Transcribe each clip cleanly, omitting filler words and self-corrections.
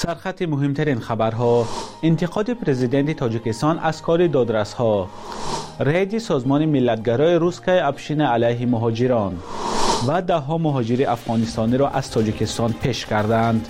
سرخط مهمترین خبرها: انتقاد پرزیدنت تاجیکستان از کار دادرس‌ها، رید سازمان ملتگرای روسکای افشین علیه مهاجران و 10 مهاجر افغانستانی را از تاجیکستان پیش کردند.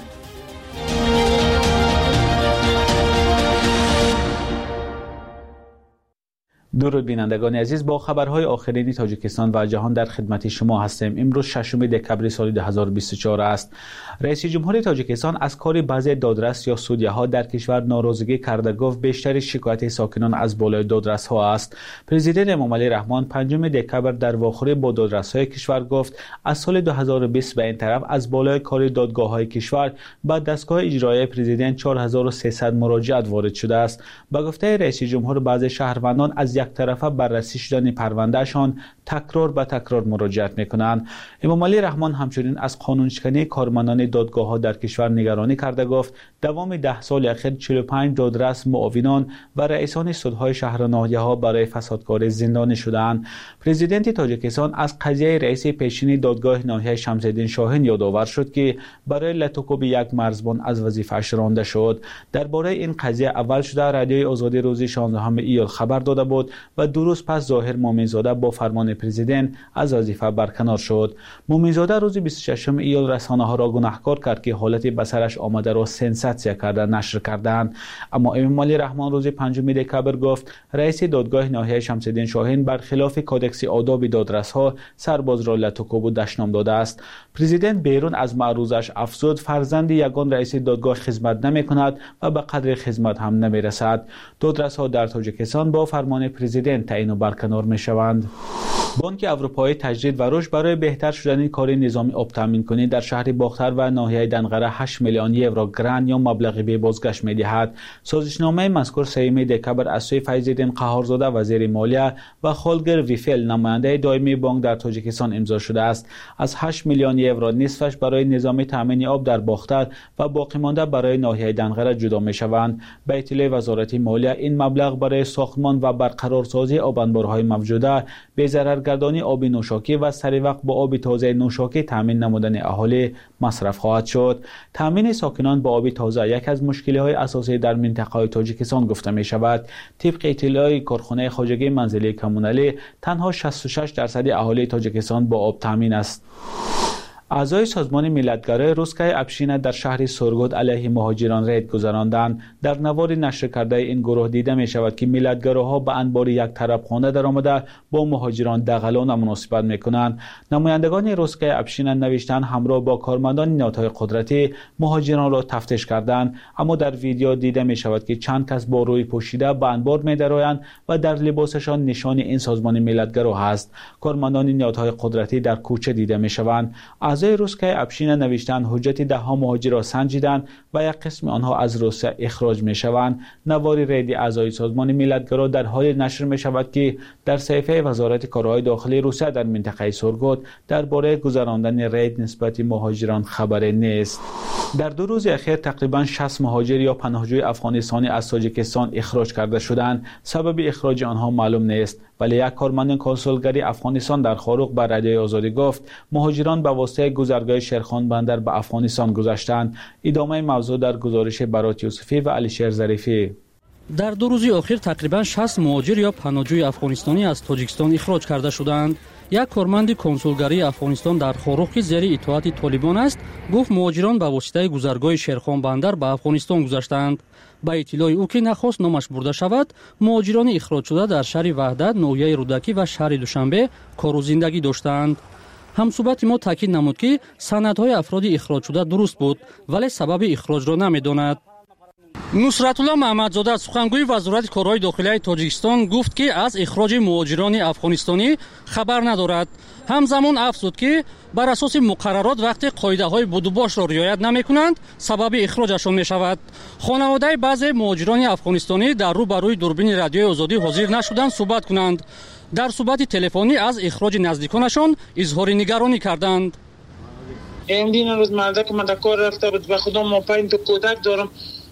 درود بینندگان عزیز، با خبرهای آخرین تاجیکستان و جهان در خدمت شما هستیم. امروز 6 دکبر سال 2024 است. رئیس جمهور تاجیکستان از کار بعضی دادرس یا سودیه‌ها در کشور ناراضگی کرده. گفت بیشتر شکایت ساکنان از بالای دادرس‌ها است. پرزیدنت امام علی رحمان 5 دکبر در واخوری با دادرس‌های کشور گفت از سال 2020 به این طرف از بالای کار دادگاه‌های کشور به دستگاه اجرایی پرزیدنت 4300 مراجعت وارد شده است. با گفته رئیس جمهور، بعضی شهروندان از یک طرفه بررسی شدن پروندهشان تکرار به تکرار مراجعت میکنند. امام علی رحمان همچنین از قانونشکنی کارمندان دادگاه‌ها در کشور نگرانی کرده. گفت دوام 10 سال اخیر 45 دادرس، معاونان و رئیسان سودهای شهر و ناحیه‌ها برای فسادکاری زندانی شدند. پرزیدنت تاجیکستان از قضیه رئیس پیشین دادگاه ناحیه شمس‌الدین شاهین یادآور شد که برای لطوکوب یک مرزبان از وظیفه‌اش رانده شد. درباره این قضیه اول شده رادیوی آزادی روز 16 ایار خبر داده بود و 2 روز پس ظاهر مومنزاده با فرمان پرزیدنت از وظیفه برکنار شد. مومنزاده روز 26 ایار رسانه‌ها را گناهکار کرد که حالت به سرش آمده را سنساسیون کرده نشر کردند. اما امام علی رحمان روز 5 دکبر گفت رئیس دادگاه ناحیه شمس‌الدین شاهین برخلاف کادکس آداب دادرس‌ها سرباز را لطوکوب و دشنام داده است. پرزیدنت بیرون از معروضش افزود فرزند یگان رئیس دادگاه خدمت نمی‌کند و به قدر خدمت هم نمی‌رسد. دادرس‌ها در تاجیکستان با فرمان پرزیدنت تعیین و برکنار می‌شوند. بانک اروپایی تجدید و رشد برای بهتر شدن کار نظام آب تامین کنی در شهر باختر و ناحیه دنقره 8 میلیون یورو گرانت یا مبلغ به بازگشت می‌دهد. سازشنامه مذکور 3 دکبر از سوی فیض‌الدین قهارزاده وزیر مالیه و خولگر ویفل نماینده دائمی بانک در تاجیکستان امضا شده است. از 8 میلیون یورو نصفش برای نظام تامین آب در باختر و باقی مانده برای ناحیه دنقره جدا می‌شوند. به اطلاع وزارت مالیه این مبلغ برای ساختمان و برقرارسازی آب انبارهای موجوده، به ضررگردانی آب نوشاکی و سری وقت با آب تازه نوشاکی تامین نمودن اهالی مصرف خواهد شد. تامین ساکنان با آب تازه یک از مشکل‌های اساسی در منطقه تاجیکستان گفته می شود. طبق اطلاع کارخانه خواجگی منزلی کمونالی تنها 66% اهالی تاجیکستان با آب تامین است. اعضای سازمان ملتگرای روسکای افشین در شهر سورگود علیه مهاجران رید گذراندند. در نوار نشر کرده این گروه دیده می شود که ملتگراها به انبار یک طرفخانه در آمده با مهاجران دغلان و مناسبت می کنند. نمایندگان روسکای افشین نوشتند همراه با کارمندان نهادهای قدرتی مهاجران را تفتیش کردند، اما در ویدیو دیده می شود که چند کس با روی پوشیده به انبار می درآیند و در لباسشان نشان این سازمان ملتگرا است. کارمندان نهادهای قدرتی در کوچه دیده می شوند. اعضای روسکای افشین نوشتند حجت 10 مهاجر را سنجیدند و یک قسم آنها از روسیه اخراج می شوند. نواری رید اعضای سازمان ملتگرا در حال نشر می شود که در صفحه وزارت کارهای داخلی روسیه در منطقه سورگود درباره گذراندن رید نسبت مهاجران خبری نیست. در 2 روز اخیر تقریبا 60 مهاجر یا پناهجوی افغانستانی از تاجیکستان اخراج کرده شدند. سبب اخراج آنها معلوم نیست، ولی یک کارمند کنسولگری افغانستان در خاروق بر رادیوی آزادی گفت مهاجران به واسطه گذرگاه شیرخان بندر به افغانستان گذشتند. ادامه موضوع در گزارش برات یوسفی و علیشیر ظریفی. در 2 روز اخیر تقریبا 60 مهاجر یا پناهجوی افغانستانی از تاجیکستان اخراج کرده شدند. یک کارمند کنسولگری افغانستان در خاروق که زیر اطاعت طالبان است گفت مهاجران به واسطه گذرگاه شیرخان بندر به افغانستان گذشتند. با اطلاع او که نخواست نامش برده شود، مهاجران اخراج شده در شهر وحدت، ناحیه رودکی و شهر دوشنبه کار و زندگی داشتند. همصحبت ما تاکید نمود که سندهای افراد اخراج شده درست بود، ولی سبب اخراج را نمی‌داند. نصرت الله محمدزاده سخنگوی وزارت کارهای داخلی تاجیکستان گفت که از اخراج مهاجران افغانستانی خبر ندارد. همزمان افزود که بر اساس مقررات وقتی قاعده‌های بدوباش را رعایت نمی‌کنند سبب اخراجشان می‌شود. خانواده بعضی مهاجران افغانستانی در روبروی دوربین رادیوی آزادی حاضر نشدند صحبت کنند. در صحبت تلفنی از اخراج نزدیکانشان اظهار نگرانی کردند. امدین روز مالده که من در کار رفته بود و خودم ما پایین تو کودک دارم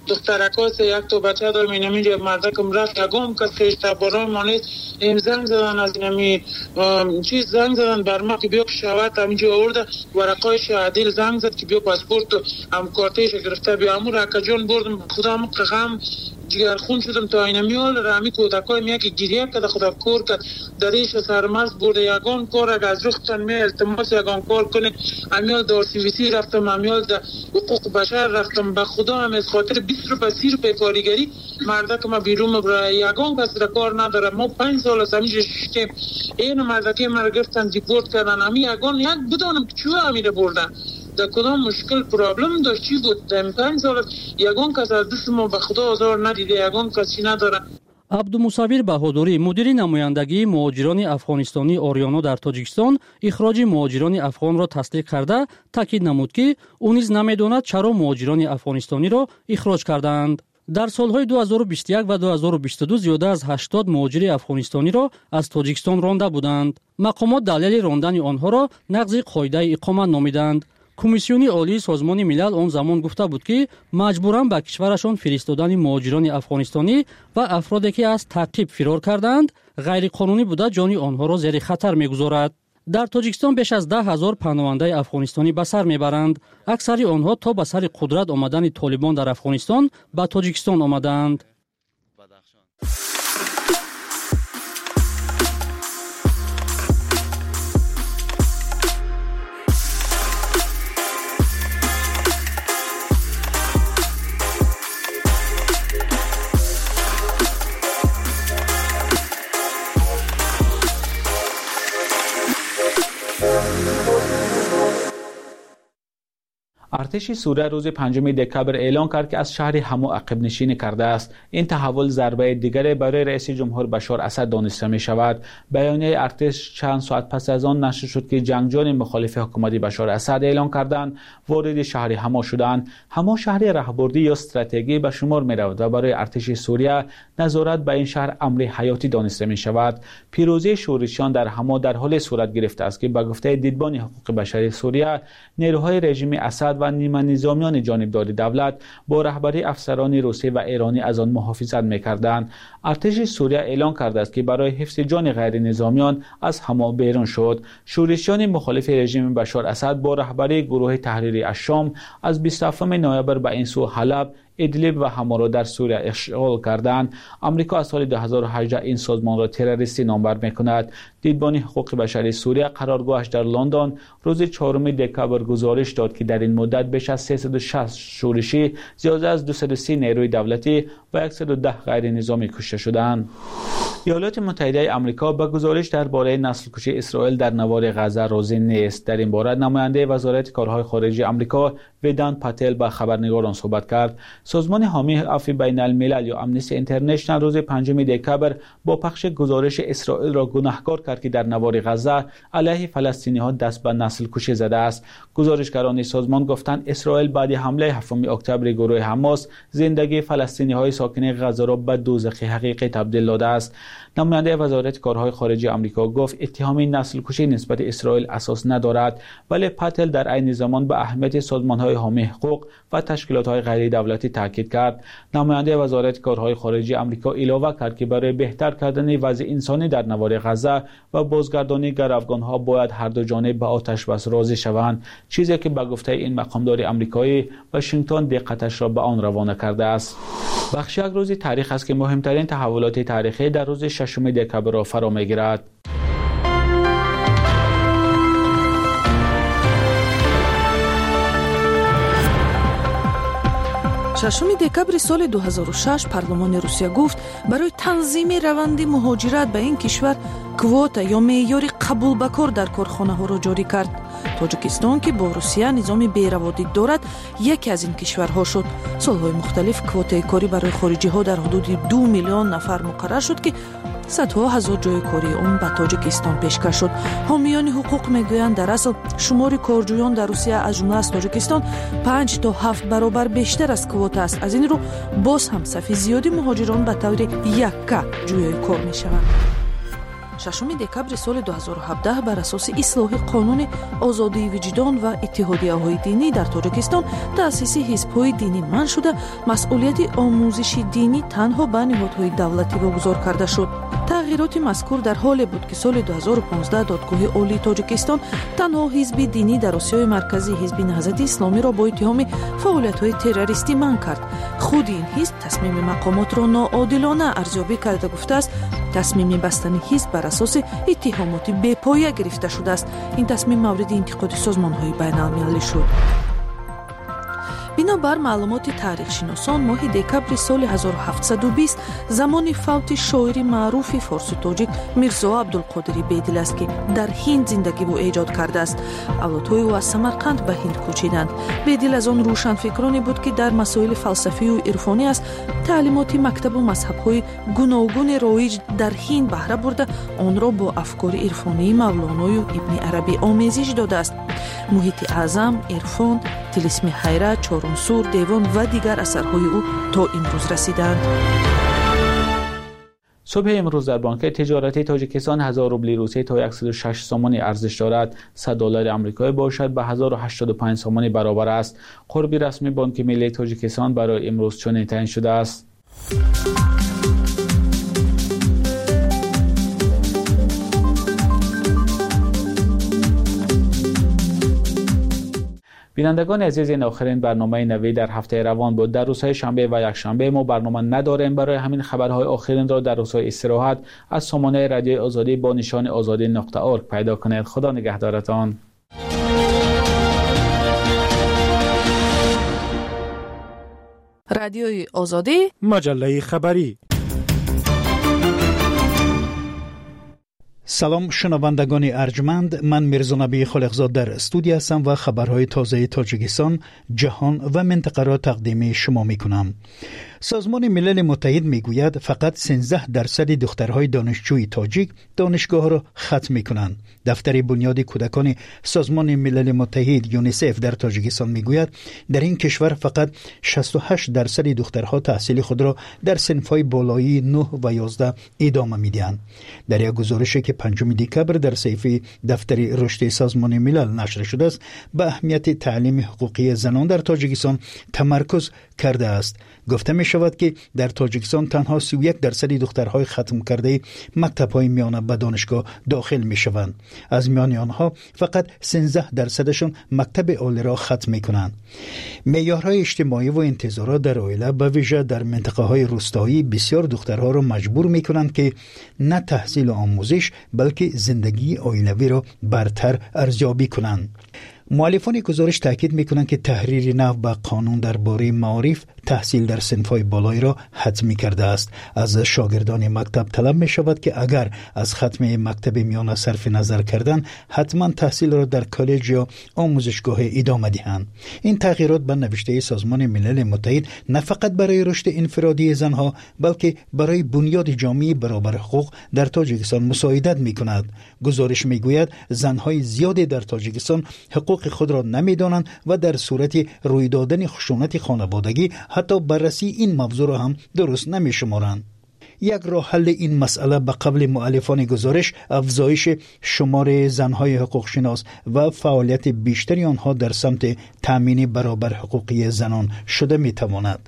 دخترکاس یک تا بچه دارم اینمی مردکم رفت یگام کس خیشتر برای مانیست این زنگ زدن از اینمی چیز زنگ زدن بر ما که بیا شوت همینجا آورده ورقایش عدیل زنگ زد که بیا پاسپورت هم کارتیش گرفته بیا همون رکا جان بردم خدا هم قغم جگر خون شدم تا اینمی حال رامی کودکای میگه که گریه کرده خدا کور کرد دریش سرمرز برده یگان کار از رختن می التماس یگان کار کنه امیال دار سیویسی رفتم امیال در حقوق بشر رفتم به خدا هم از خاطر 20 روپیه 30 روپیه کارگری مردک ما بیرون برای یگان کس را کار نداره ما 5 سال از همیشه ششتیم این مردکی ما را گرفتن دیپورت کردن همی یگان یک بدانم که چوه همیره بردن در کدام مشکل پرابلم داشت چی بود در 5 سال یگان کس از دست ما به خدا آزار ندیده یگان کسی نداره. عبدالمصور بهادری مدیر نمایندگی مهاجران افغانستانی آریانا در تاجیکستان اخراج مهاجران افغان را تصدیق کرده تاکید نمود که او نیز نمی‌داند چرا مهاجران افغانستانی را اخراج کردند. در سالهای 2021 و 2022 زیاده از 80 مهاجر افغانستانی را از تاجیکستان رانده بودند. مقامات دلیل راندن آنها را نقض قاعده اقامت نامیدند. کمیسیون عالی سازمان ملل آن زمان گفته بود که مجبورن به کشورشان فرستادن مهاجران افغانستانی و افرادی که از تعقیب فرار کردند غیر قانونی بوده جان آنها را زیر خطر می‌گذارد. در تاجیکستان بیش از 10,000 پناهنده افغانستانی به سر میبرند. اکثر آنها تا به سر قدرت آمدن طالبان در افغانستان به تاجیکستان آمدند. ارتش سوریه روز 5 دکبر اعلام کرد که از شهر حما عقب نشینی کرده است. این تحول ضربه دیگری برای رئیس جمهور بشار اسد دانسته می شود. بیانیه ارتش چند ساعت پس از آن نشر شد که جنگجویان مخالف حکومت بشار اسد اعلام کردند وارد شهر حما شدند. حما شهر راهبردی یا استراتژی به شمار می رود و برای ارتش سوریه نظارت به این شهر امر حیاتی دانسته می شود. پیروزی شورشیان در حما در حال صورت گرفته است که به گفته دیدبان حقوق بشر سوریه نیروهای رژیم اسد و نیمه نظامیان جانبدار دولت با رهبری افسران روسی و ایرانی از آن محافظت می‌کردند. ارتش سوریه اعلام کرده است که برای حفظ جان غیر نظامیان از حما بیرون شد. شورشیان مخالف رژیم بشار اسد با رهبری گروه تحریری الشام از 27 نوامبر به این سو حلب، ادلیب و حما را در سوریه اشغال کردند. آمریکا از سال 2018 این سازمان را تروریستی نامبر می‌کند. دیدبان حقوق بشر سوریه قرارگاهش در لندن روز 4 دکبر گزارش داد که در این مدت بیش از 360 شورشی، زیاده از 230 نیروی دولتی و 110 غیر نظامی کشته شدند. ایالات متحده آمریکا به گزارش درباره نسل‌کشی اسرائیل در نوار غزه راضی نیست. در این باره نماینده وزارت کارهای خارجه آمریکا ویدانت پاتل با خبرنگاران صحبت کرد. سازمان حامی عفو بین الملل یا امنیستی اینترنشنال روز 5 دکبر با پخش گزارش اسرائیل را گناهکار کرد که در نوار غزه علیه فلسطینی‌ها دست به نسل‌کشی زده است. گزارشگران سازمان گفتند اسرائیل بعد حمله 7 اکتبر گروه حماس زندگی فلسطینی‌های ساکن غزه را به دوزخ حقیقی تبدیل داده است. نماینده وزارت کارهای خارجه آمریکا گفت اتهام نسل‌کشی نسبت اسرائیل اساس ندارد، ولی پاتل در عین زمان به اهمیت سازمان‌های حامی حقوق و تشکیلات‌های غیر دولتی تاکید کرد. نماینده وزارت کارهای خارجه آمریکا علاوه کرد که برای بهتر کردن وضع انسانی در نوار غزه و بازگردانی گروگان‌ها باید هر دو جانب به آتش بس راضی شوند، چیزی که به گفته این مقامدار آمریکایی واشنگتن دقتش را به آن روانه کرده است. بخش یک روز تاریخ است که مهمترین تحولات تاریخی در روز 6 دکبر را فرا می‌گیرد. 6 دکبر سال 2006 پارلمان روسیه گفت برای تنظیم روند مهاجرت به این کشور کواتا یا معیار قبول به کار در کارخانه‌ها را جاری کرد. تاجیکستان که با روسیه نظام بی‌روادید دارد یکی از این کشورها شد. سالهای مختلف کوتای کاری برای خارجی‌ها در حدود 2 میلیون نفر مقرر شد که صدها هزار جای کاری اون به تاجیکستان پیشکش شد. حامیان حقوق میگویند در اصل شمار کارجویان در روسیه از جمله از تاجیکستان 5 تا 7 برابر بیشتر از کوتا است. از این رو باز هم صف زیادی مهاجران به طور یکه جویای کار میشوند. 6 دکبر سال 2017 بر اساس اصلاح قانون آزادی وجدان و اتحادیه‌های دینی در تاجیکستان تأسیس حزب‌های دینی منع شده، مسئولیت آموزش دینی تنها به نهادهای دولتی واگذار کرده شد. تغییرات مذکور در حالی بود که سال 2015 دادگاه عالی تاجیکستان تنها حزب دینی در آسیای مرکزی حزب نهضت اسلامی را با اتهام فعالیت‌های تروریستی منع کرد. خود این حزب تصمیم مقامات را ناعادلانه ارزیابی کرده گفته است تصمیم بستن حزب بر اساس اتهامات بی‌پایه گرفته شده است. این تصمیم مورد انتقاد سازمان‌های بین‌المللی شد. بنابر معلومات تاریخ‌شناسان ماه دکبر سال 1720 زمان فوت شاعر معروف فارسی تاجیک میرزا عبدالقادری بیدل است که در هند زندگی و ایجاد کرده است. اولادهای او از سمرقند به هند کوچیدند. بیدل از آن روشنفکرانی بود که در مسائل فلسفی و عرفانی است تعلیمات مکتب و مذهب‌های گوناگون رایج در هند بهره برده آن را با افکار عرفانی مولانا و ابن عربی آمیزش داده است. محیط اعظم، عرفان، طلسم حیرت، چهارمسور، دیوان و دیگر اثرهای او تا امروز رسیدند. صبح امروز در بانک تجارتی تاجیکستان 1000 روبل روسی تا 106 سومانی ارزش دارد. 100 دلار آمریکایی باشد به 1085 سومانی برابر است. قربی رسمی بانک ملی تاجیکستان برای امروز چنین تعیین شده است. بینندگان عزیز، این آخرین برنامه نوی در هفته روان بود. در روزهای شنبه و یکشنبه ما برنامه نداریم. برای همین خبرهای آخرین را در روزهای استراحت از سامانه رادیو آزادی با نشان azadi.org پیدا کنید. خدا نگهدارتان. رادیوی آزادی، مجله خبری. سلام شنوندگان ارجمند، من میرزا نبی خالقزاد در استودیو هستم و خبرهای تازه تاجیکستان، جهان و منطقه را تقدیم شما میکنم. سازمان ملل متحد میگوید فقط 13% دخترهای دانشجوی تاجیک دانشگاه را ختم میکنند. دفتر بنیاد کودکان سازمان ملل متحد یونیسف در تاجیکستان میگوید در این کشور فقط 68% دخترها تحصیل خود را در صنف‌های بالایی 9 و 11 ادامه میدهند. در یک گزارشی که 5 دکبر در صحیفه دفتر رشد سازمان ملل نشر شده است، به اهمیت تعلیم حقوقی زنان در تاجیکستان تمرکز کرده است. گفته می شود که در تاجیکستان تنها 31% دخترهای ختم کرده مکتب‌های میانه به دانشگاه داخل می شوند. از میان آنها فقط 13% مکتب عالی را ختم می کنند. معیارهای اجتماعی و انتظارات در عائله به ویژه در منطقه‌های روستایی بسیار دخترها را مجبور می کنند که نه تحصیل و آموزش بلکه زندگی عائلوی را برتر ارزیابی کنند. مؤلفان گزارش تاکید میکنند که تحریر نو به قانون درباره معارف تحصیل در صنف‌های بالایی را حتمی کرده است. از شاگردان مکتب طلب می شود که اگر از ختم مکتب میانه صرف نظر کردن، حتما تحصیل را در کالج یا آموزشگاه ادامه دهند. این تغییرات به نوشته سازمان ملل متحد نه فقط برای رشد انفرادی زنها بلکه برای بنیاد جامعه برابر حقوق در تاجیکستان مساعدت می کند. گزارش می گوید زنهای زیادی در تاجیکستان حقوق خود را نمی دانند و در صورت روی دادن خشونت خانوادگی حتی بررسی این موضوع را هم درست نمی شمارند. یک راه حل این مسئله به قبل مؤلفان گزارش افزایش شمار زنهای حقوق شناس و فعالیت بیشتری آنها در سمت تامین برابر حقوقی زنان شده می تواند.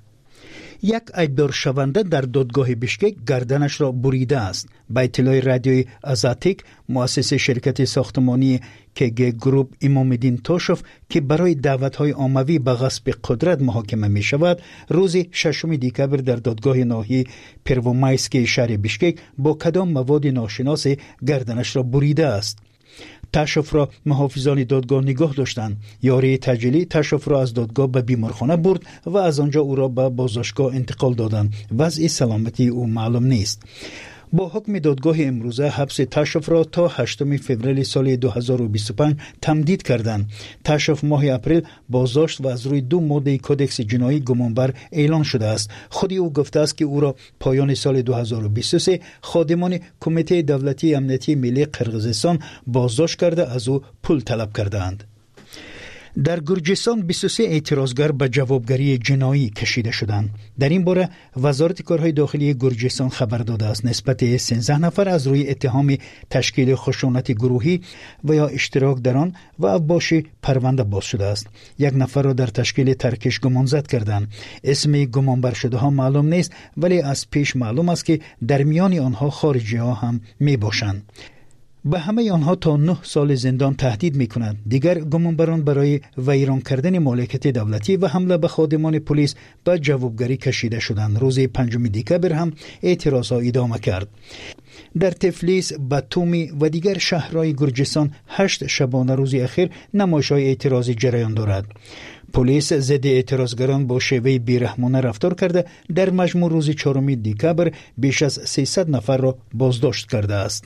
یک ایبدار شونده در دادگاه بیشکک گردنش را بریده است. به اطلاع رادیوی آزاتیک، مؤسس شرکت ساختمانی کگ گروپ امام‌الدین تاشوف که برای دعوت‌های عمومی به غصب قدرت محاکمه می شود، روز 6 دکبر در دادگاه ناحیه پرومایسک شهر بیشکک با کدام مواد ناشناس گردنش را بریده است. تاشوف را محافظان دادگاه نگاه داشتند. یاری تجلی تاشوف را از دادگاه به بیمارخانه برد و از آنجا او را به بازداشتگاه انتقال دادند. وضع سلامتی او معلوم نیست. با حکم دادگاه امروزه حبس تاشوف را تا 8 فوریه سال 2025 تمدید کردند. تاشوف ماه اپریل بازداشت و از روی 2 ماده کدکس جنایی گمانبر اعلان شده است. خود او گفته است که او را پایان سال 2023 خادمان کمیته دولتی امنیتی ملی قرقیزستان بازداشت کرده از او پول طلب کردند. در گرجستان 23 اعتراضگر به جوابگری جنایی کشیده شدند. در این باره وزارت کارهای داخلی گرجستان خبر داده است نسبت 13 نفر از روی اتهام تشکیل خشونت گروهی و یا اشتراک در آن و افباش پرونده باز شده است. یک نفر را در تشکیل ترکش گمانزد کردند. اسم گمانبر شده ها معلوم نیست، ولی از پیش معلوم است که در میان آنها خارجی ها هم می باشند. به همه آنها تا 9 سال زندان تهدید می کنند. دیگر گمانبران برای ویران کردن مالکیت دولتی و حمله به خادمان پلیس به جوابگری کشیده شدند. روز 5 دکبر هم اعتراضها ادامه کرد. در تفلیس، باتومی و دیگر شهرهای گرجستان 8 شبانه روز اخیر نمایش‌های اعتراضی جریان دارد. پلیس ضد اعتراضگران با شیوه بیرحمانه رفتار کرده در مجموع روز 4 دکبر بیش از 300 نفر را بازداشت کرده است.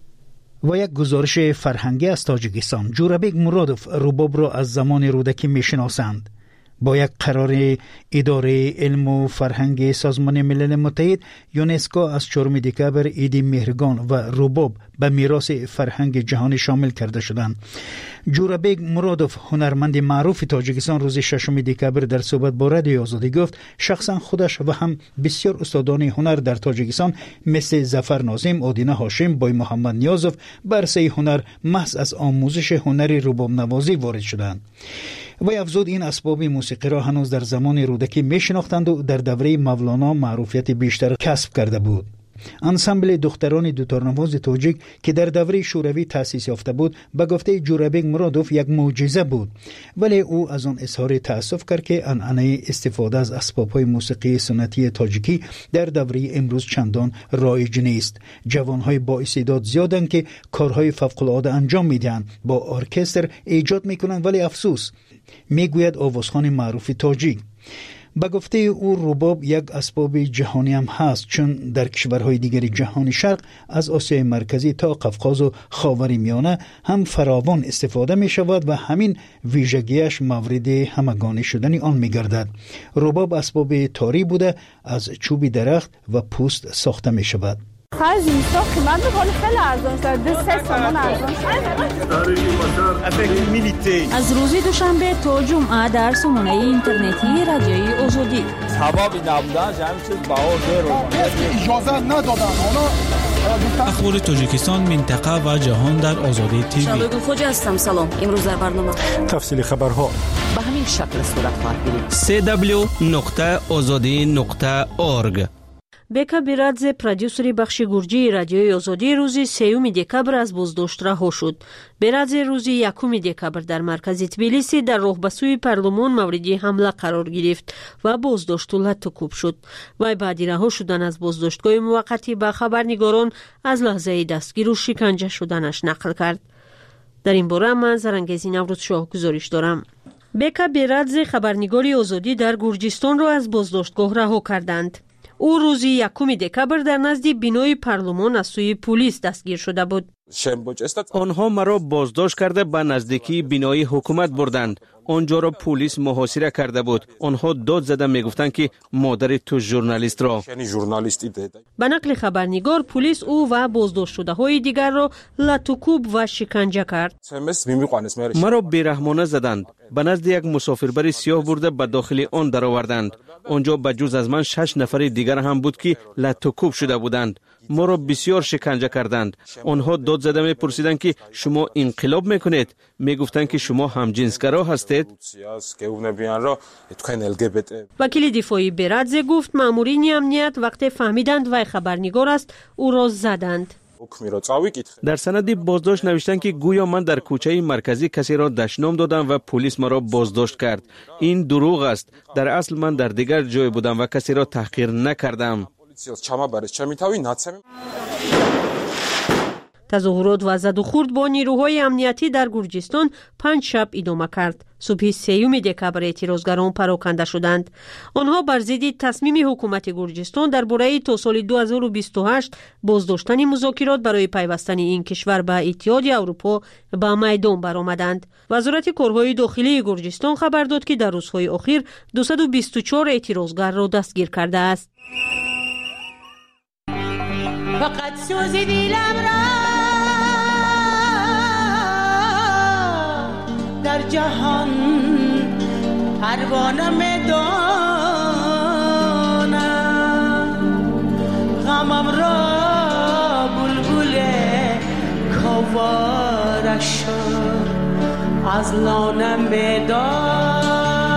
و یک گزارش فرهنگی از تاجیکستان. جورابک مرادوف رباب را از زمان رودکی میشناسند. با یک قرار اداره علم و فرهنگ سازمان ملل متحد یونسکو از 4 دکبر عید مهرگان و رباب به میراث فرهنگ جهانی شامل کرده شدند. جورابک مرادوف هنرمند معروف تاجیکستان روز 6 دکبر در صحبت با رادیو آزادی گفت شخصا خودش و هم بسیار استادان هنر در تاجیکستان مثل ظفر ناظم، آدینه هاشم، بای محمد نیازوف به عرصه هنر محض از آموزش هنر رباب نوازی وارد شدند. و افزود این اسباب موسیقی را هنوز در زمان رودکی می شناختند و در دوره مولانا معروفیت بیشتر کسب کرده بود. انسامبل دختران دوتارنواز تاجیک که در دوره شوروی تأسیس یافته بود به گفته جورابک مرادوف یک معجزه بود، ولی او از آن اظهار تأسف کرد که عنعنه استفاده از اسباب‌های موسیقی سنتی تاجیکی در دوره امروز چندان رایج نیست. جوانهای با استعداد زیادند که کارهای فوق‌العاده انجام میدهند، با ارکستر ایجاد میکنند، ولی افسوس، میگوید آوازخوان معروف تاجیک. به گفته او رباب یک اسباب جهانی هم هست، چون در کشورهای دیگر جهان شرق از آسیای مرکزی تا قفقاز و خاورمیانه هم فراوان استفاده می شود و همین ویژگیش مورد همگانی شدن آن می گردد. رباب اسباب تاری بوده، از چوب درخت و پوست ساخته می شود. خرج اینستا قیمت بکنه خیلی ارزان شد، 3 تومان ارزان شد. از روز دوشنبه تا جمعه در سامانه اینترنتی رادیوی آزادی سببی نبودن همین چیز بهار اجازه ندادن. اخبار تاجیکستان، منطقه و جهان در آزادی تیوی. شبگون خوجا هستم. سلام. امروز در برنامه تفصیل خبرها به همین شکل صورت خواهد گرفت. www.azadi.org. بکا بیرادزه پرودیوسری بخش گرجی رادیوی آزادی روزی 3 دکبر از بازداشت رها شد. بیرادزه روزی 1 دکبر در مرکز تبلیسی در راه به سوی پارلمان مورد حمله قرار گرفت و بازداشت و لطکوب شد. و بعد رها شدن از بازداشتگاه موقتی به خبرنگاران از لحظه دستگیر و شکنجه شدنش نقل کرد. در این باره من زرنگزی نوروز شاه گزارش دارم. بکا بیرادزه خبرنگاری آزادی در گرجستان را از بازداشتگاه رها کردند. او روزی 1 دکبر در نزد بینای پارلمان از سوی پلیس دستگیر شده بود. آنها مرا بازداشت کرده به نزدیکی بینای حکومت بردند. آنجا را پلیس محاصره کرده بود. آنها داد زده میگفتند که مادر تو ژورنالیست را. به نقل خبرنگار، پلیس او و بازداشت شده های دیگر را لطوکوب و شکنجه کرد. مرا بیرحمانه زدند. به نزد یک مسافربر سیاه برده به داخل آن درآوردند. آنجا به جز از من 6 نفر دیگر هم بود که لطوکوب شده بودند. ما را بسیار شکنجه کردند. آنها داد زده میپرسیدند که شما انقلاب میکنید. میگفتند که شما همجنسگرا هستید. وکیل دفاعی بیرادزه گفت مامورین امنیت وقتی فهمیدند وی خبرنگار است او را زدند. در سند بازداشت نوشتند که گویا من در کوچه مرکزی کسی را دشنام دادم و پلیس مرا بازداشت کرد. این دروغ است. در اصل من در دیگر جای بودم و کسی را تحقیر نکردم. تظاهرات و زد و خورد با نیروهای امنیتی در گرجستان 5 شب ادامه کرد. صبح 3 دکبر اعتراضگران پراکنده شدند. آنها بر ضد تصمیم حکومت گرجستان درباره تا سال 2028 بازداشتن مذاکرات برای پیوستن این کشور به اتحاد اروپا به میدان برآمدند. وزارت کارهای داخلی گرجستان خبر داد که در روزهای اخیر 224 اعتراضگر را دستگیر کرده است. فقط سوز دیلم را در جهان پروانه میدانم، غمم را بلبل کوارش از لانه میدانم.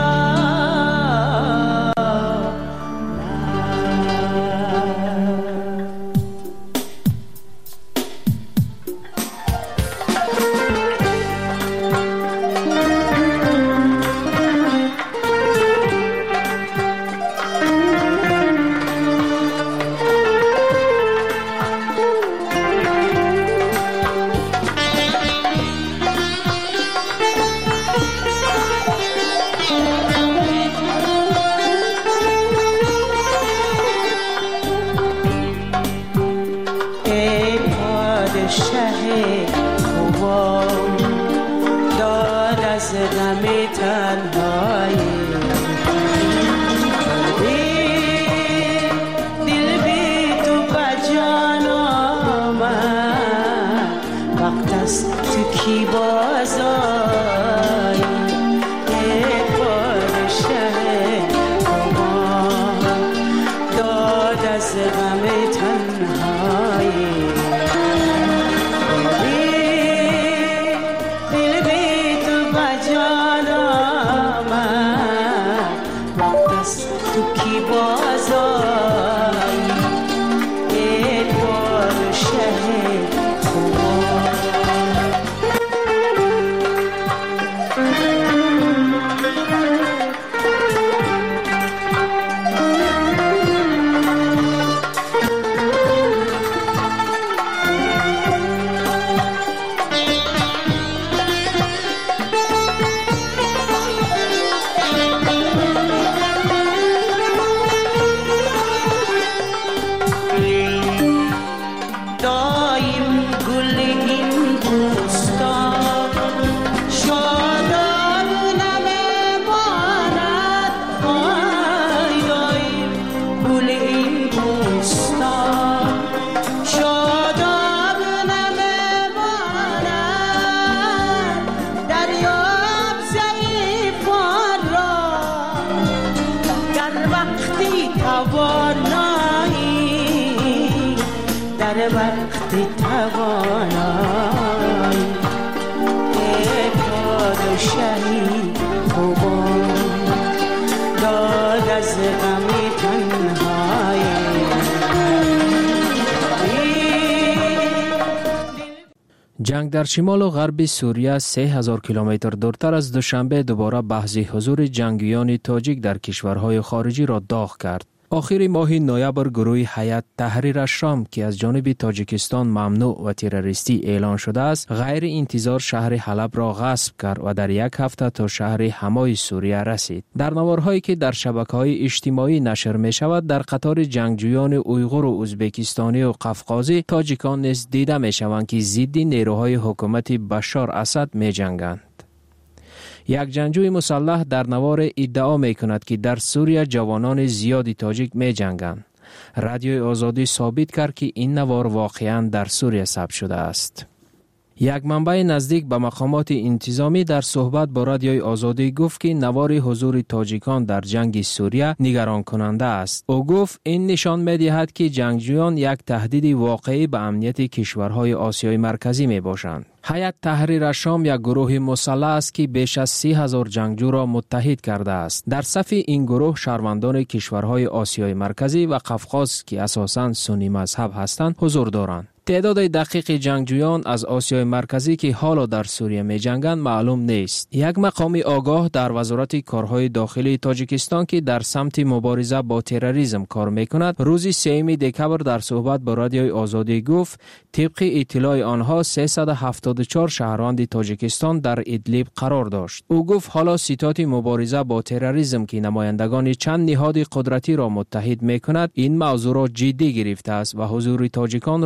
جنگ در شمال و غرب سوریه 3000 کیلومتر دورتر از دوشنبه دوباره بحث حضور جنگیان تاجیک در کشورهای خارجی را داغ کرد. آخر ماه نوامبر گروه هیئت تحریر الشام که از جانب تاجیکستان ممنوع و تروریستی اعلان شده است، غیر انتظار شهر حلب را غصب کرد و در یک هفته تا شهر حمای سوریه رسید. در نوارهایی که در شبکه‌های اجتماعی نشر می شود، در قطار جنگجویان اویغور و ازبکستانی و قفقازی تاجیکان نیز دیده می شوند که ضد نیروهای حکومت بشار اسد می جنگند. یک جنگجوی مسلح در نوار ادعا می کند که در سوریه جوانان زیادی تاجیک می جنگند. رادیوی آزادی ثابت کرد که این نوار واقعاً در سوریه ثبت شده است. یک منبع نزدیک به مقامات انتظامی در صحبت با رادیوی آزادی گفت که نوار حضور تاجیکان در جنگ سوریه نگران کننده است. او گفت این نشان می دهد که جنگجویان یک تهدید واقعی به امنیت کشورهای آسیای مرکزی می باشند. هیئت تحریر الشام یک گروه مسلح است که بیش از 30,000 جنگجو را متحد کرده است. در صف این گروه شهروندان کشورهای آسیای مرکزی و قفقاز که اساساً سنی مذهب هستند حضور دارند. تعداد دقیق جنگجویان از آسیای مرکزی که حالا در سوریه می جنگند معلوم نیست. یک مقام آگاه در وزارت کارهای داخلی تاجیکستان که در سمت مبارزه با تروریسم کار می کند، روز 3 دکبر در صحبت با رادیوی آزادی گفت طبق اطلاع آنها 374 شهروند تاجیکستان در ادلیب قرار داشت. او گفت حالا ستاد مبارزه با تروریسم که نمایندگان چند نهاد قدرتی را متحد می کند، این موضوع را جدی گرفته است و حضور تاجیکان را تحقیق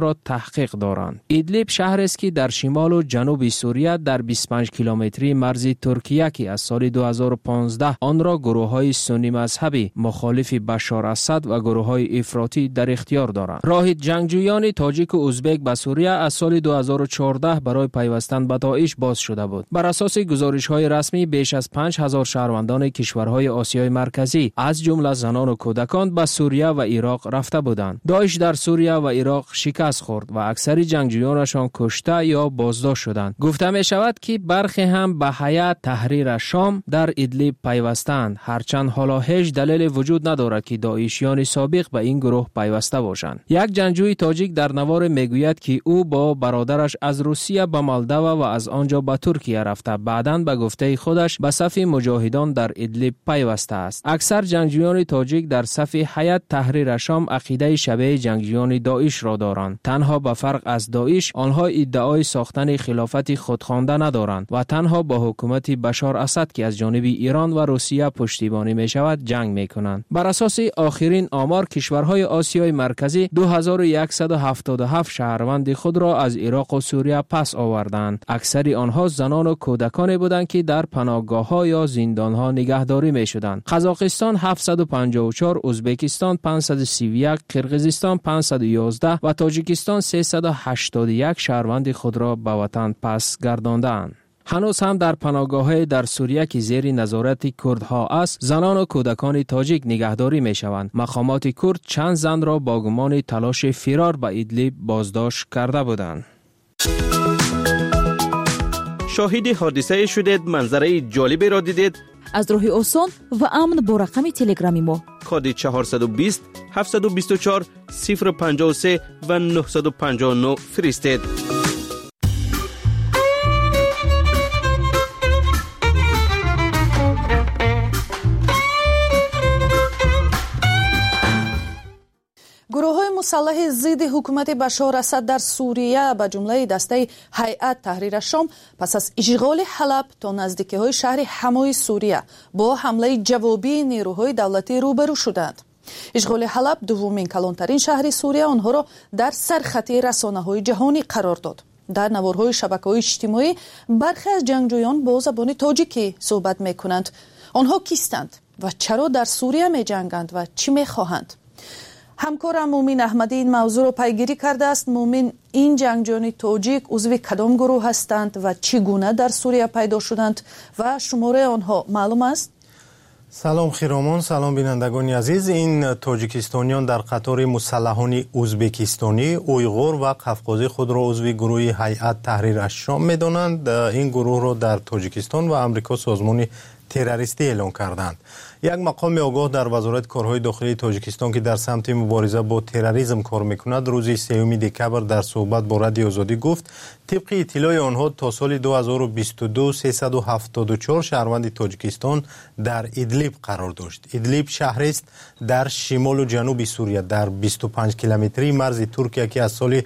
تحقیق دارند. ایدلیب شهر است که در شمال و جنوب سوریه در 25 کیلومتری مرز ترکیه که از سال 2015 آن را گروه‌های سنی مذهبی مخالف بشار اسد و گروه‌های افراطی در اختیار دارند. راه جنگجویان تاجیک و ازبک به سوریه از سال 2014 برای پیوستن به داعش باز شده بود. بر اساس گزارش‌های رسمی بیش از 5000 شهروندان کشورهای آسیای مرکزی از جمله زنان و کودکان به سوریه و عراق رفته بودند. داعش در سوریه و عراق شکست خورد و اکثر جنگجویانشان کشته یا بازداشت شدند. گفته می شود که برخی هم به هیئت تحریر شام در ادلیب پیوستند، هرچند حالا هیچ دلیل وجود ندارد که داعشیان سابق به این گروه پیوسته باشند. یک جنگجوی تاجیک در نوار میگوید که او با برادرش از روسیه به مالدو و از آنجا به ترکیه رفته، بعداً به گفته خودش به صف مجاهدان در ادلیب پیوسته است. اکثر جنگجویان تاجیک در صف هیئت تحریر شام عقیده شبیه جنگجویان داعش را دارند. تنها به فرق از داعش آنها ادعای ساختن خلافت خودخوانده ندارند و تنها با حکومت بشار اسد که از جانب ایران و روسیه پشتیبانی می شود جنگ می کنند. بر اساس آخرین آمار کشورهای آسیای مرکزی 2177 شهروند خود را از عراق و سوریه پس آوردند. اکثر آنها زنان و کودکان بودند که در پناهگاه‌ها یا زندان‌ها نگهداری می‌شدند. قزاقستان 754، ازبکستان 531، قرقیزستان 511 و تاجیکستان 381 شهروند خود را به وطن پس گرداندند. هنوز هم در پناهگاه‌های در سوریه که زیر نظارت کردها است، زنان و کودکان تاجیک نگهداری می‌شوند. مقامات کرد چند زن را با گمان تلاش فرار به ادلیب بازداشت کرده بودند. شاهد حادثه شدید، منظره جالبی را دیدید؟ از راه آسان و امن با رقم تلگرامی ما کد 420 724 053 و 959 فرستید. گروه‌های مسلح ضد حکومت بشار اسد در سوریه به جمله دسته هیئت تحریر شام پس از اشغال حلب تا نزدیکی‌های شهر حمای سوریه با حمله جوابی نیروهای دولتی روبرو شدند. اشغال حلب دومین کلانترین شهر سوریه آنها را در سرخط رسانه‌های جهانی قرار داد. در نوارهای شبکه‌های اجتماعی برخی از جنگجویان با زبان تاجیکی صحبت می‌کنند. آنها کیستند و چرا در سوریه می‌جنگند و چی می‌خواهند؟ همکارم مومن احمدی این موضوع رو پیگیری کرده است. مومن، این جنگجویان تاجیک عضو کدام گروه هستند و چگونه در سوریه پیدا شدند و شماره آنها معلوم است؟ سلام خیرامان، سلام بینندگان عزیز. این تاجیکستانیان در قطار مسلحان ازبکستانی، اویغور و قفقازی خود را عضو گروه هیئت تحریر شام می‌دانند. این گروه را در تاجیکستان و امریکا سازمان تروریستی اعلام کردند. یک مقام آگاه در وزارت کارهای داخلی تاجیکستان که در سمت مبارزه با تروریسم کار میکند روز 3 دکبر در صحبت با رادیو آزادی گفت طبق اطلاع آنها تا سال 2022 374 شهروند تاجیکستان در ادلیب قرار داشت. ادلیب شهری است در شمال و جنوب سوریه در 25 کیلومتری مرز ترکیه که از سال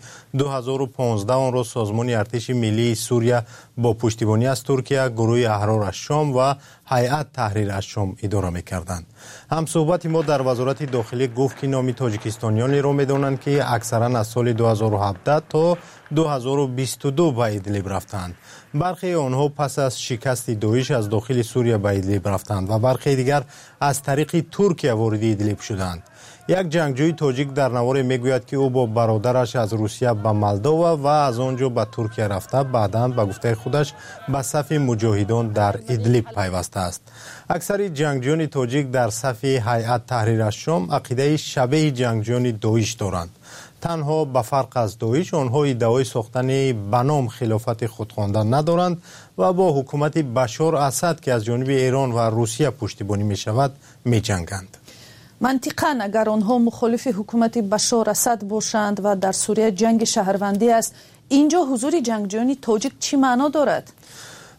2015 آن را سازمان ارتش ملی سوریه با پشتیبانی از ترکیه، گروه احرار الشام و هیئت تحریر الشام اداره می‌کردند. هم صحبت ما در وزارت داخلی گفت که نام تاجیکستانیانی را می‌دانند که اکثرا از سال 2017 تا 2022 به ادلیب رفتند. برخی آنها پس از شکست داعش از داخل سوریه به ادلیب رفتند و برخی دیگر از طریق ترکیه وارد ادلیب شدند. یک جنگجوی تاجیک در نوار میگوید که او با برادرش از روسیه به مالدو و از آنجا به ترکیه رفته، بعداً به گفته خودش به صف مجاهدان در ادلیب پیوسته است. اکثر جنگجویان تاجیک در صف هیئت تحریر شام عقیده شبیه جنگجویان داعش دارند. تنها به فرق از داعش آنها ادعای ساختن بنام خلافت خودخوانده ندارند و با حکومت بشار اسد که از جانب ایران و روسیه پشتیبانی می شود می جنگند. منطقاً اگر آنها مخالف حکومت بشار اسد باشند و در سوریه جنگ شهروندی است، اینجا حضور جنگجویان تاجیک چی معنا دارد؟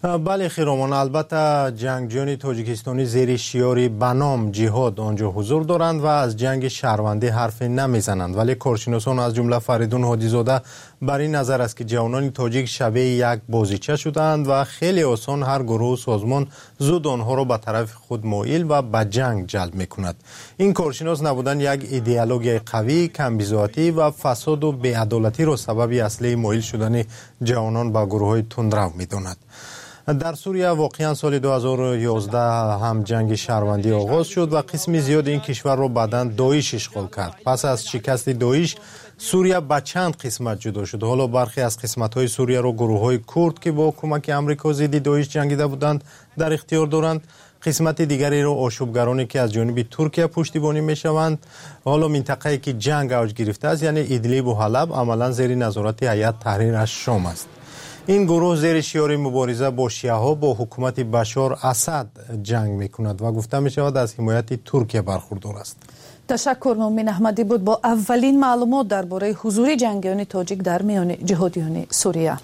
بله خیرامان، البته جنگجویان تاجیکستانی زیر شعاری بنام جهاد آنجا حضور دارند و از جنگ شهروندی حرف نمیزنند، ولی کارشناسان از جمله فریدون هادیزاده بر این نظر است که جوانان تاجیک شبیه یک بازیچه شدند و خیلی آسان هر گروه و سازمان زود آنها را به طرف خود مایل و به جنگ جلب میکند. این کارشناس نبودن یک ایدئولوژی قوی، کمبیزاتی و فساد و بی‌عدالتی را سبب اصلی مایل شدن جوانان به گروه‌های تندرو میداند. در سوریه واقعا سال 2011 هم جنگ شهروندی آغاز شد و قسم زیاد این کشور را بعداً داعش اشغال کرد. پس از شکست داعش سوریه به چند قسمت جدا شد. حالا برخی از قسمت‌های سوریه را گروه‌های کرد که با کمک آمریکا ضد داعش جنگیده بودند در اختیار دارند. قسمت دیگری را آشوبگرانی که از جانب ترکیه پشتیبانی می‌شوند. حالا منطقه‌ای که جنگ اوج گرفته است یعنی ادلیب و حلب عملاً زیر نظارت هیئت تحریر الشام است. این گروه زیر شعار مبارزه با شیعه‌ها با حکومت بشار اسد جنگ می‌کند و گفته می‌شود از حمایت ترکیه برخوردار است. تشکر. مومن احمدی بود با اولین معلومات درباره حضور جنگیان تاجیک در میان جهادیان سوریه.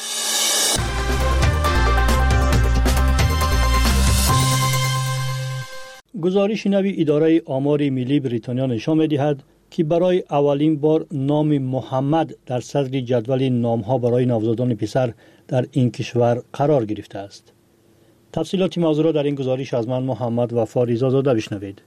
گزارش نوی اداره آمار ملی بریتانیا نشان می‌دهد که برای اولین بار نام محمد در صدر جدول نام‌ها برای نوزادان پسر در این کشور قرار گرفته است. تفصیلات موضوع را در این گزارش از من محمد وفا رضازاده بشنوید.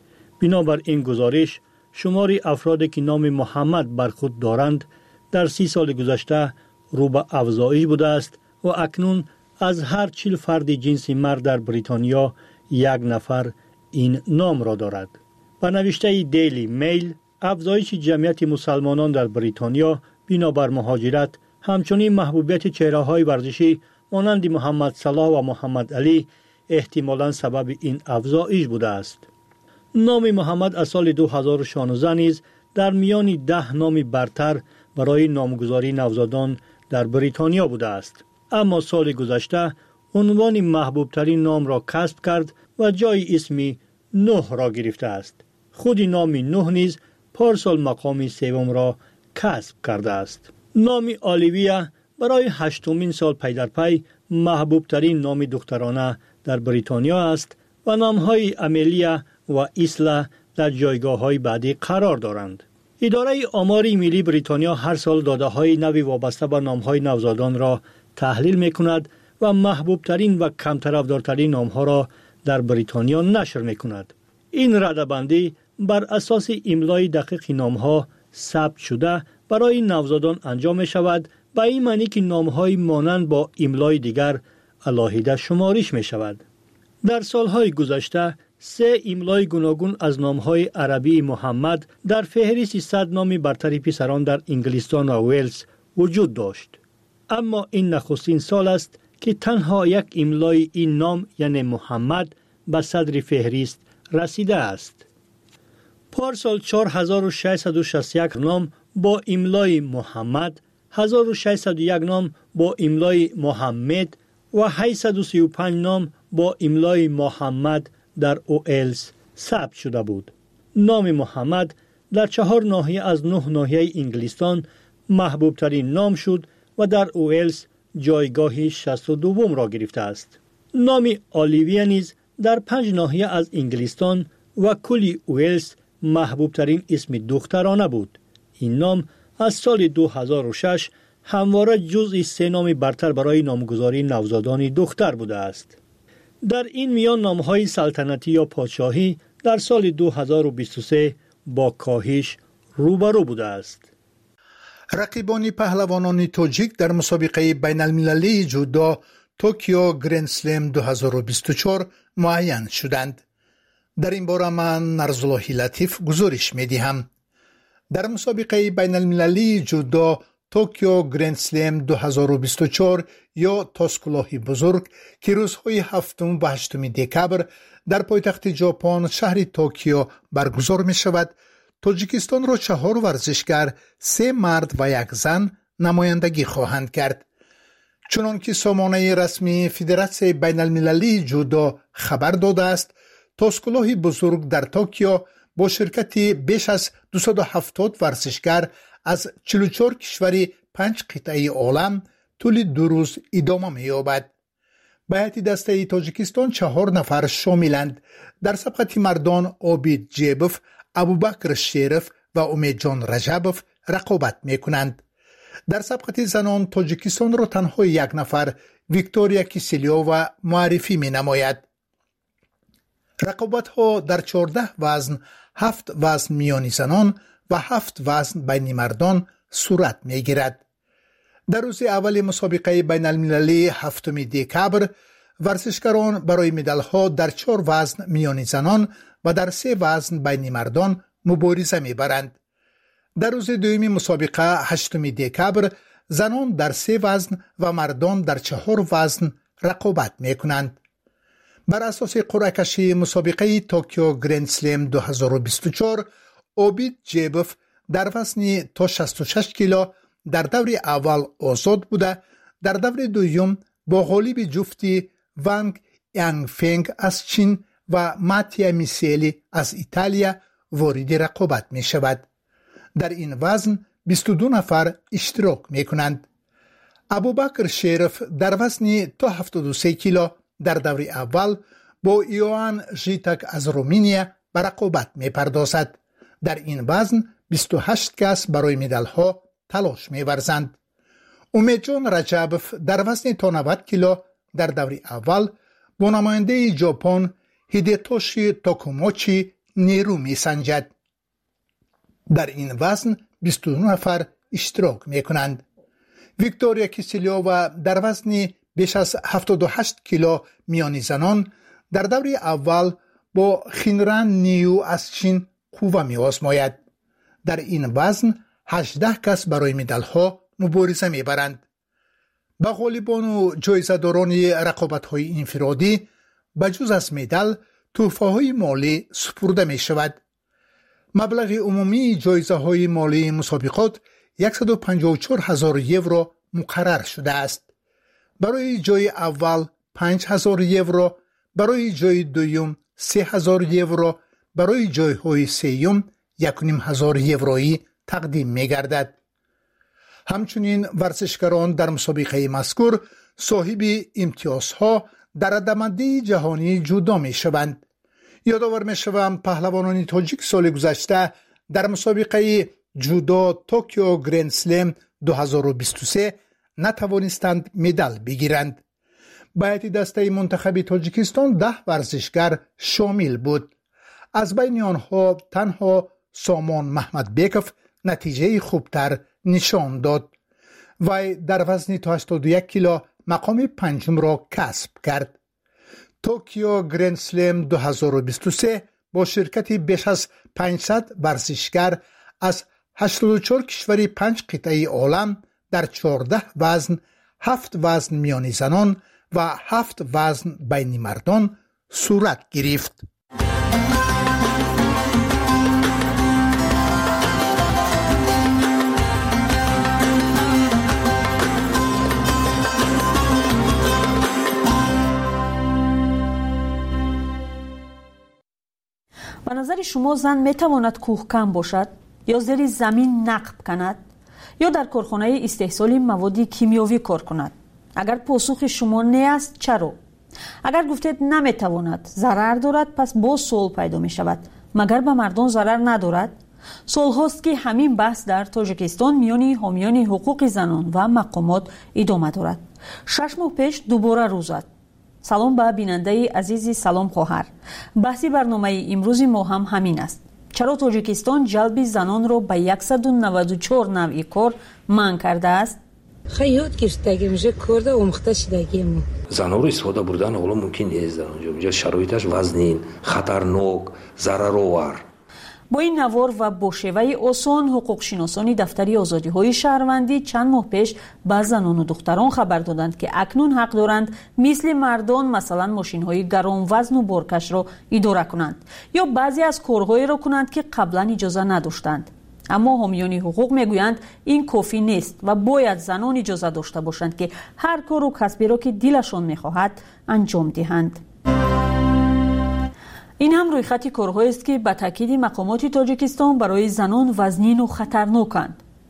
بنابر این گزارش شمار افرادی که نام محمد بر خود دارند در 30 سال گذشته رو به افزایش بوده است و اکنون از هر 40 فرد جنس مرد در بریتانیا یک نفر این نام را دارد. با نوشته دیلی میل، افزایش جمعیت مسلمانان در بریتانیا بنابر مهاجرت همچنین محبوبیت چهره‌های ورزشی مانند محمد صلاح و محمد علی احتمالاً سبب این افزایش بوده است. نام محمد از سال 2016 نیز در میان 10 نام برتر برای نامگذاری نوزادان در بریتانیا بوده است. اما سال گذشته عنوان محبوب ترین نام را کسب کرد و جای اسم نوح را گرفته است. خود نام نوح نیز پارسال مقام سوم را کسب کرده است. نام آلیویا برای 8مین سال پی در پی محبوب ترین نام دخترانه در بریتانیا است و نام‌های امیلیا و ایسلا در جایگاه‌های بعدی قرار دارند. اداره آمار ملی بریتانیا هر سال داده‌های نوی وابسته به نام‌های نوزادان را تحلیل می‌کند و محبوب ترین و کم طرفدارترین نام‌ها را در بریتانیا نشر می‌کند. این رده‌بندی بر اساس املای دقیق نام‌ها ثبت شده برای نوزادان انجام می‌شود، به این معنی که نام‌های مانند با املای دیگر علاهیده شمارش می‌شود. در سال‌های گذشته 3 املای گوناگون از نام‌های عربی محمد در فهرست 100 نام برتر پسران در انگلستان و ویلز وجود داشت. اما این نخستین سال است که تنها یک املای این نام یعنی محمد به صدر فهرست رسیده است. پارسال 4661 نام با املای محمد، 1601 نام با املای محمد و 835 نام با املای محمد در ویلز ثبت شده بود. نام محمد در 4 ناحیه از 9 ناحیه انگلستان محبوب ترین نام شد و در ویلز جایگاه 62 را گرفته است. نام آلیویا نیز در 5 ناحیه از انگلستان و کل ویلز محبوب ترین اسم دخترانه بود. این نام از سال 2006 همواره جزء 3 نام برتر برای نامگذاری نوزادان دختر بوده است. در این میان نام‌های سلطنتی یا پادشاهی در سال 2023 با کاهش روبرو بوده است. رقیبان پهلوانان تاجیک در مسابقه بین المللی جودو توکیو گرند سلم 2024 معین شدند. در این باره من نرزالله لطیف گزارش می‌دهم. در مسابقه بین المللی جودو توکیو گرند سلم 2024 یا تاسکلاه بزرگ که روزهای 7 و 8 دکبر در پایتخت ژاپن شهر توکیو برگزار می شود، تاجیکستان را 4 ورزشگر، 3 مرد و 1 زن نمایندگی خواهند کرد. چنانکه سامانه رسمی فدراسیون بین المللی جودو خبر داده است، تاسکلاه بزرگ در توکیو با شرکت بیش از 270 ورزشگر از 44 کشور 5 قطعه عالم طول 2 روز ادامه می‌یابد. به هیئت دسته تاجیکستان 4 نفر شاملند. در سبقت مردان عابد جیبوف، ابوبکر شریف و امیدجان رجبوف رقابت میکنند. در سبقت زنان تاجیکستان را تنها 1 نفر ویکتوریا کیسلیووا معرفی می نماید. رقابت ها در 14 وزن، 7 وزن میانی زنان و 7 وزن بین مردان صورت می گیرد. در روز اول مسابقه بین المللی 7 دکبر ورزشکاران برای مدال ها در 4 وزن میانی زنان و در 3 وزن بین مردان مبارزه می برند. در روز دوم مسابقه 8 دکبر زنان در 3 وزن و مردان در 4 وزن رقابت می کنند. بر اساس قرعه کشی مسابقه توکیو گرند سلم 2024 عابد جیبوف در وزن تا 66 کیلو در دور اول آزاد بوده، در دور دوم با غالب جفتی ونگ یانگفنگ از چین و ماتیا میسیلی از ایتالیا وارد رقابت می شود. در این وزن 22 نفر اشتراک می کنند. ابوبکر شریف در وزن تا 73 کیلو در دور اول با ایوان ژیتک از رومانیا به رقابت می پردازد. در این وزن 28 کس برای مدال ها تلاش می ورزند. امیدجان رجبوف در وزن تا 90 کیلو در دور اول با نماینده ژاپن هیدتوشی توکوموچی نیرو می سنجد. در این وزن 22 نفر اشتراک می کنند. ویکتوریا کیسلیووا در وزن بیش از 78 کیلو میانی زنان در دور اول با خینران نیو از چین قوه می آزماید. در این وزن 18 کس برای مدال ها مبارزه می برند. به غالبان و جایزه داران رقابت های انفرادی بجز از مدال تحفه های مالی سپرده می شود. مبلغ عمومی جایزه های مالی مسابقات 154,000 یورو مقرر شده است. برای جای اول 5,000 یورو، برای جای دوم 3,000 یورو، برای جای های سوم 1,500 یورویی تقدیم می گردد. همچنین ورزشکاران در مسابقه مذکور صاحب امتیازها در رده‌بندی جهانی جدا می شوند. یادآور می شوم پهلوانان تاجیک سال گذشته در مسابقه جودو توکیو گرند سلم 2023 نتوانستند مدال بگیرند. به هیئت دسته منتخب تاجیکستان 10 ورزشکار شامل بود. از بین آنها تنها سامان محمد بیکوف نتیجه خوبتر نشان داد. وی در وزن تا 81 کیلو مقام 5 را کسب کرد. توکیو گرند سلم 2023 با شرکت بیش از 500 ورزشکار از 84 کشور 5 قطعه عالم در 14 وزن، 7 وزن میانی زنان و 7 وزن بین مردان صورت گرفت. به نظر شما زن میتواند کوهکن باشد یا زیر زمین نقب کند یا در کارخانه استحصال مواد کیمیاوی کار کند؟ اگر پاسخ شما نه است چرا؟ اگر گفتید نمیتواند، ضرر دارد، پس باز سوال پیدا می شود مگر به مردان ضرر ندارد؟ سال هاست که همین بحث در تاجیکستان میان حامیان حقوق زنان و مقامات ادامه دارد. 6 ماه پیش دوباره روز زد. سلام به بیننده عزیزی، سلام خواهر. بحثی برنامه امروز ما هم همین است. چرا تاجیکستان جلب زنان را به 194 نوع کار منع کرده است؟ خیلی گرفتگی میشه کرده اومخته شدگی ما. زنها رو استفاده بردن حالا ممکن نیست در اونجا شرایطش وزنین، خطرناک، ضررآور. با این نوار و با شیوه آسان حقوق شناسان دفتری آزادی های شهروندی چند ماه پیش به زنان و دختران خبر دادند که اکنون حق دارند مثل مردان مثلا ماشین های گران وزن و بارکش را اداره کنند یا بعضی از کارهایی را کنند که قبلا اجازه نداشتند. اما حامیان حقوق میگویند این کافی نیست و باید زنان اجازه داشته باشند که هر کار و کسبی را که دلشان میخواهد انجام دهند. این هم روی خط کارهایی است که به تاکید مقامات تاجیکستان برای زنان وزنین و خطرناکند.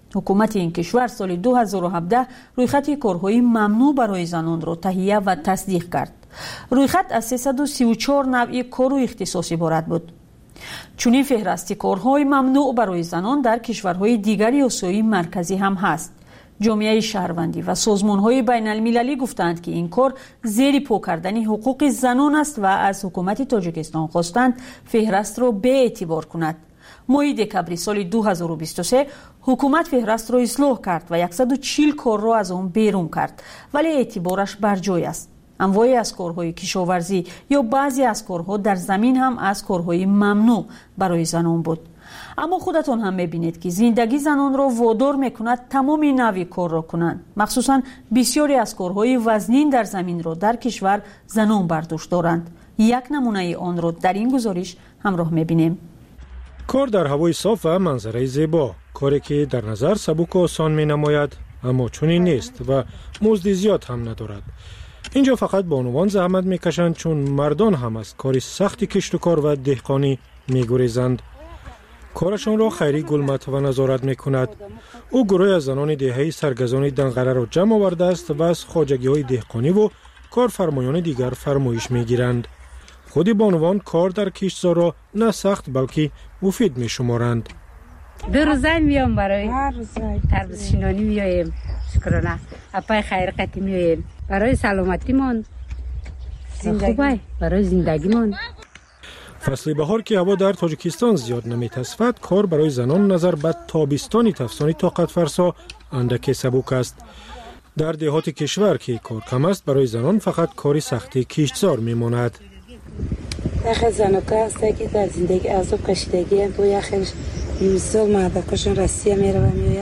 حکومت این کشور سال 2017 رویخط کارهای ممنوع برای زنان را تهیه و تصدیق کرد. رویخط از 334 نوع کار و اختصاص عبارت بود. چنین فهرست کارهای ممنوع برای زنان در کشورهای دیگر آسیای مرکزی هم هست. جامعه شهروندی و سازمان‌های بین‌المللی گفتند که این کار زیر پا کردن حقوق زنان است و از حکومت تاجیکستان خواستند فهرست را به اعتبار کند. ماه دکبر سال 2023 حکومت فهرست را اصلاح کرد و 140 کار را از آن بیرون کرد، ولی اعتبارش بر جای است. انواعی از کارهای کشاورزی یا بعضی از کارها در زمین هم از کارهای ممنوع برای زنان بود. اما خودتان هم می‌بینید که زندگی زنان را وادار می‌کند تمام نوع کار را کنند. مخصوصاً بسیاری از کارهای وزنین در زمین را در کشور زنان برداشت دارند. یک نمونه آن را در این گزارش همراه می‌بینیم. کار در هوای صاف و منظره زیبا، کاری که در نظر سبک و آسان می‌نماید، اما چنین نیست و مزد زیاد هم ندارد. اینجا فقط بانوان زحمت می‌کشند چون مردان هم از کار سخت کشت و کار و دهقانی می‌گریزند. کارشان را خیری گلمت و نظارت می‌کند. او گروه از زنان دهه‌ای سرگزان دنقره را جمع آورده است و از خواجگی‌های دهقانی و کارفرمایان دیگر فرمایش می‌گیرند. خود بانوان کار در کشتزار را نه سخت بلکه مفید می‌شمارند. دو روزه میام برای تربیت شینانی میایم، شکرانه اپای خیر قتی میایم برای سلامتیمان، خوبه برای زندگیمان. فصل بهار که هوا در تاجیکستان زیاد نمی‌تصفد، کار برای زنان نظر به تابستانی تفسانی طاقت فرسا اندک سبک است. در دهات کشور که کار کم است، برای زنان فقط کاری سختی کشتزار میماند. یخ زنکا است که در زندگی عذاب کشیدگی با یخش مثال مادرکشون رسیه میره و میویا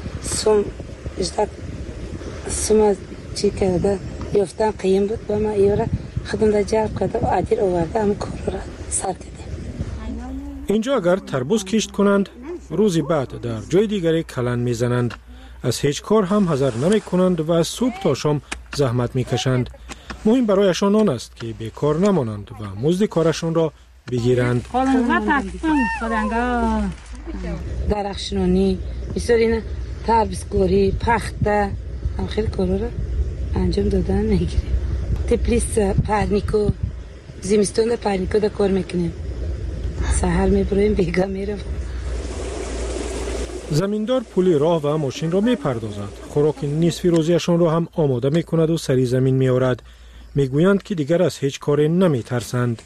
سوم چی کرده یافتن قیم بود با ما ایورا خودم در جلب کرده و عدیر آورده هم کار را سر کردیم. اینجا اگر تربوز کشت کنند، روزی بعد در جای دیگری کلن میزنند. از هیچ کار هم حذر نمی کنند و از صبح تا شام زحمت میکشند. مهم برایشان آن است که بیکار نمانند و مزد کارشان را بگیرند. درخشنانی، بسیاری تربیزگاری، پخته، هم خیلی کارا را انجام دادن میگیریم. تپلیس پرنیکو، زمستون پرنیکو دا کار میکنیم. سحر میبرویم بیگا میرم. زمیندار پولی راه و ماشین را میپردازد. خوراک نصف روزیشان را هم آماده میکند و سری زمین میآورد. میگویند که دیگر از هیچ کاری نمیترسند.